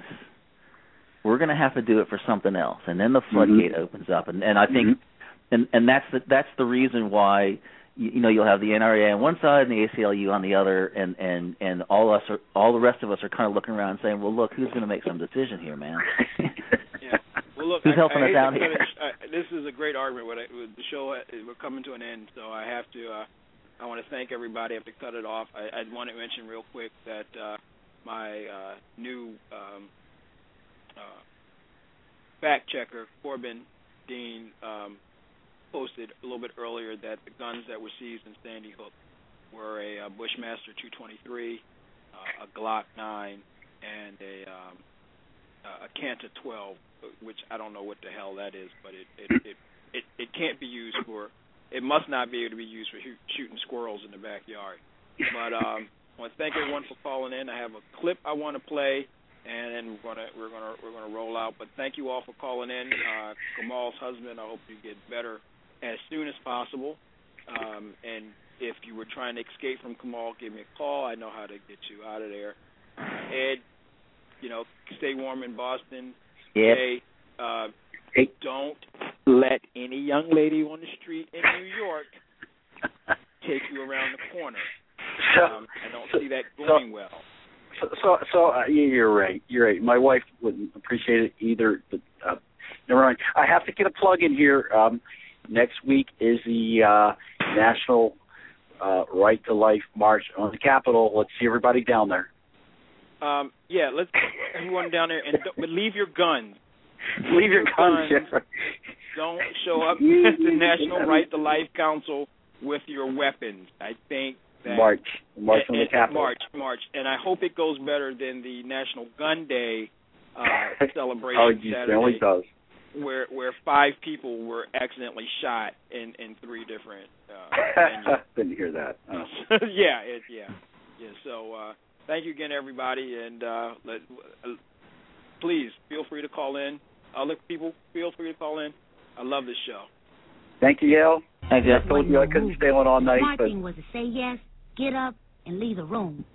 Speaker 4: we're going to have to do it for something else, and then the floodgate mm-hmm. opens up, and, and I think, mm-hmm. and and that's the that's the reason why you, you know you'll have the N R A on one side and the A C L U on the other, and and and all us are, all the rest of us are kind of looking around and saying, well, look, who's going to make some decision here, man?
Speaker 2: yeah. Well, look,
Speaker 4: who's
Speaker 2: I,
Speaker 4: helping
Speaker 2: I
Speaker 4: us out here?
Speaker 2: I, this is a great argument. With, with the show, we're coming to an end, so I have to. Uh, I want to thank everybody. I have to cut it off. I, I want to mention real quick that uh, my uh, new um, uh, fact checker, Corbin Dean, um, posted a little bit earlier that the guns that were seized in Sandy Hook were a uh, Bushmaster two twenty-three, uh, a Glock nine, and a um, a Canta twelve, which I don't know what the hell that is, but it it, it, it it can't be used for. It must not be able to be used for shooting squirrels in the backyard. But um, I want to thank everyone for calling in. I have a clip I want to play, and then we're gonna we're gonna we're gonna roll out. But thank you all for calling in. Uh, Kamal's husband, I hope you get better as soon as possible. Um, and if you were trying to escape from Kamal, give me a call. I know how to get you out of there. Uh, Ed, you know, stay warm in Boston.
Speaker 4: Yep.
Speaker 2: Hey, uh, hey, don't let any young lady on the street in New York take you around the corner.
Speaker 3: So,
Speaker 2: um, I don't see that going
Speaker 3: so,
Speaker 2: well.
Speaker 3: So, so, so uh, you're right. You're right. My wife wouldn't appreciate it either. But uh, never mind. I have to get a plug in here. Um, next week is the uh, National uh, Right to Life March on the Capitol. Let's see everybody down there.
Speaker 2: Um, yeah, let's everyone down there, and but leave your guns.
Speaker 3: Leave your guns.
Speaker 2: guns. Don't show up at the National Right to Life Council with your weapons. I think that
Speaker 3: March, March on
Speaker 2: and,
Speaker 3: the Capitol.
Speaker 2: March, March, and I hope it goes better than the National Gun Day uh, celebration
Speaker 3: oh, geez,
Speaker 2: Saturday,
Speaker 3: it really does.
Speaker 2: where where five people were accidentally shot in, in three different uh, venues.
Speaker 3: Didn't hear that. Oh.
Speaker 2: yeah, it, yeah, yeah. So uh, thank you again, everybody, and uh, let, uh, please feel free to call in. Other people, feel free to call in. I love this show.
Speaker 3: Thank you, Yale.
Speaker 4: Thank you.
Speaker 3: I told you I couldn't stay on all night.
Speaker 6: My
Speaker 3: but...
Speaker 6: thing was to say yes, get up, and leave the room.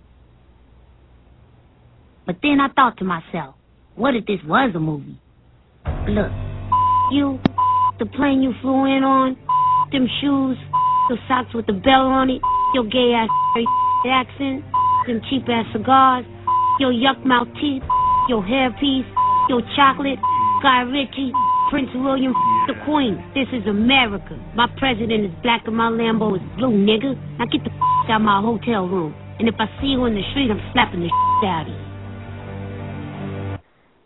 Speaker 6: But then I thought to myself, what if this was a movie? Look, you, the plane you flew in on, them shoes, your socks with the bell on it, your gay-ass accent, them cheap-ass cigars, your yuck-mouth teeth, your hairpiece, your chocolate, Guy Ritchie, Prince William, the Queen. This is America. My president is black and my Lambo is blue, nigga. Now get the out of my hotel room. And if I see you in the street, I'm slapping the out of you.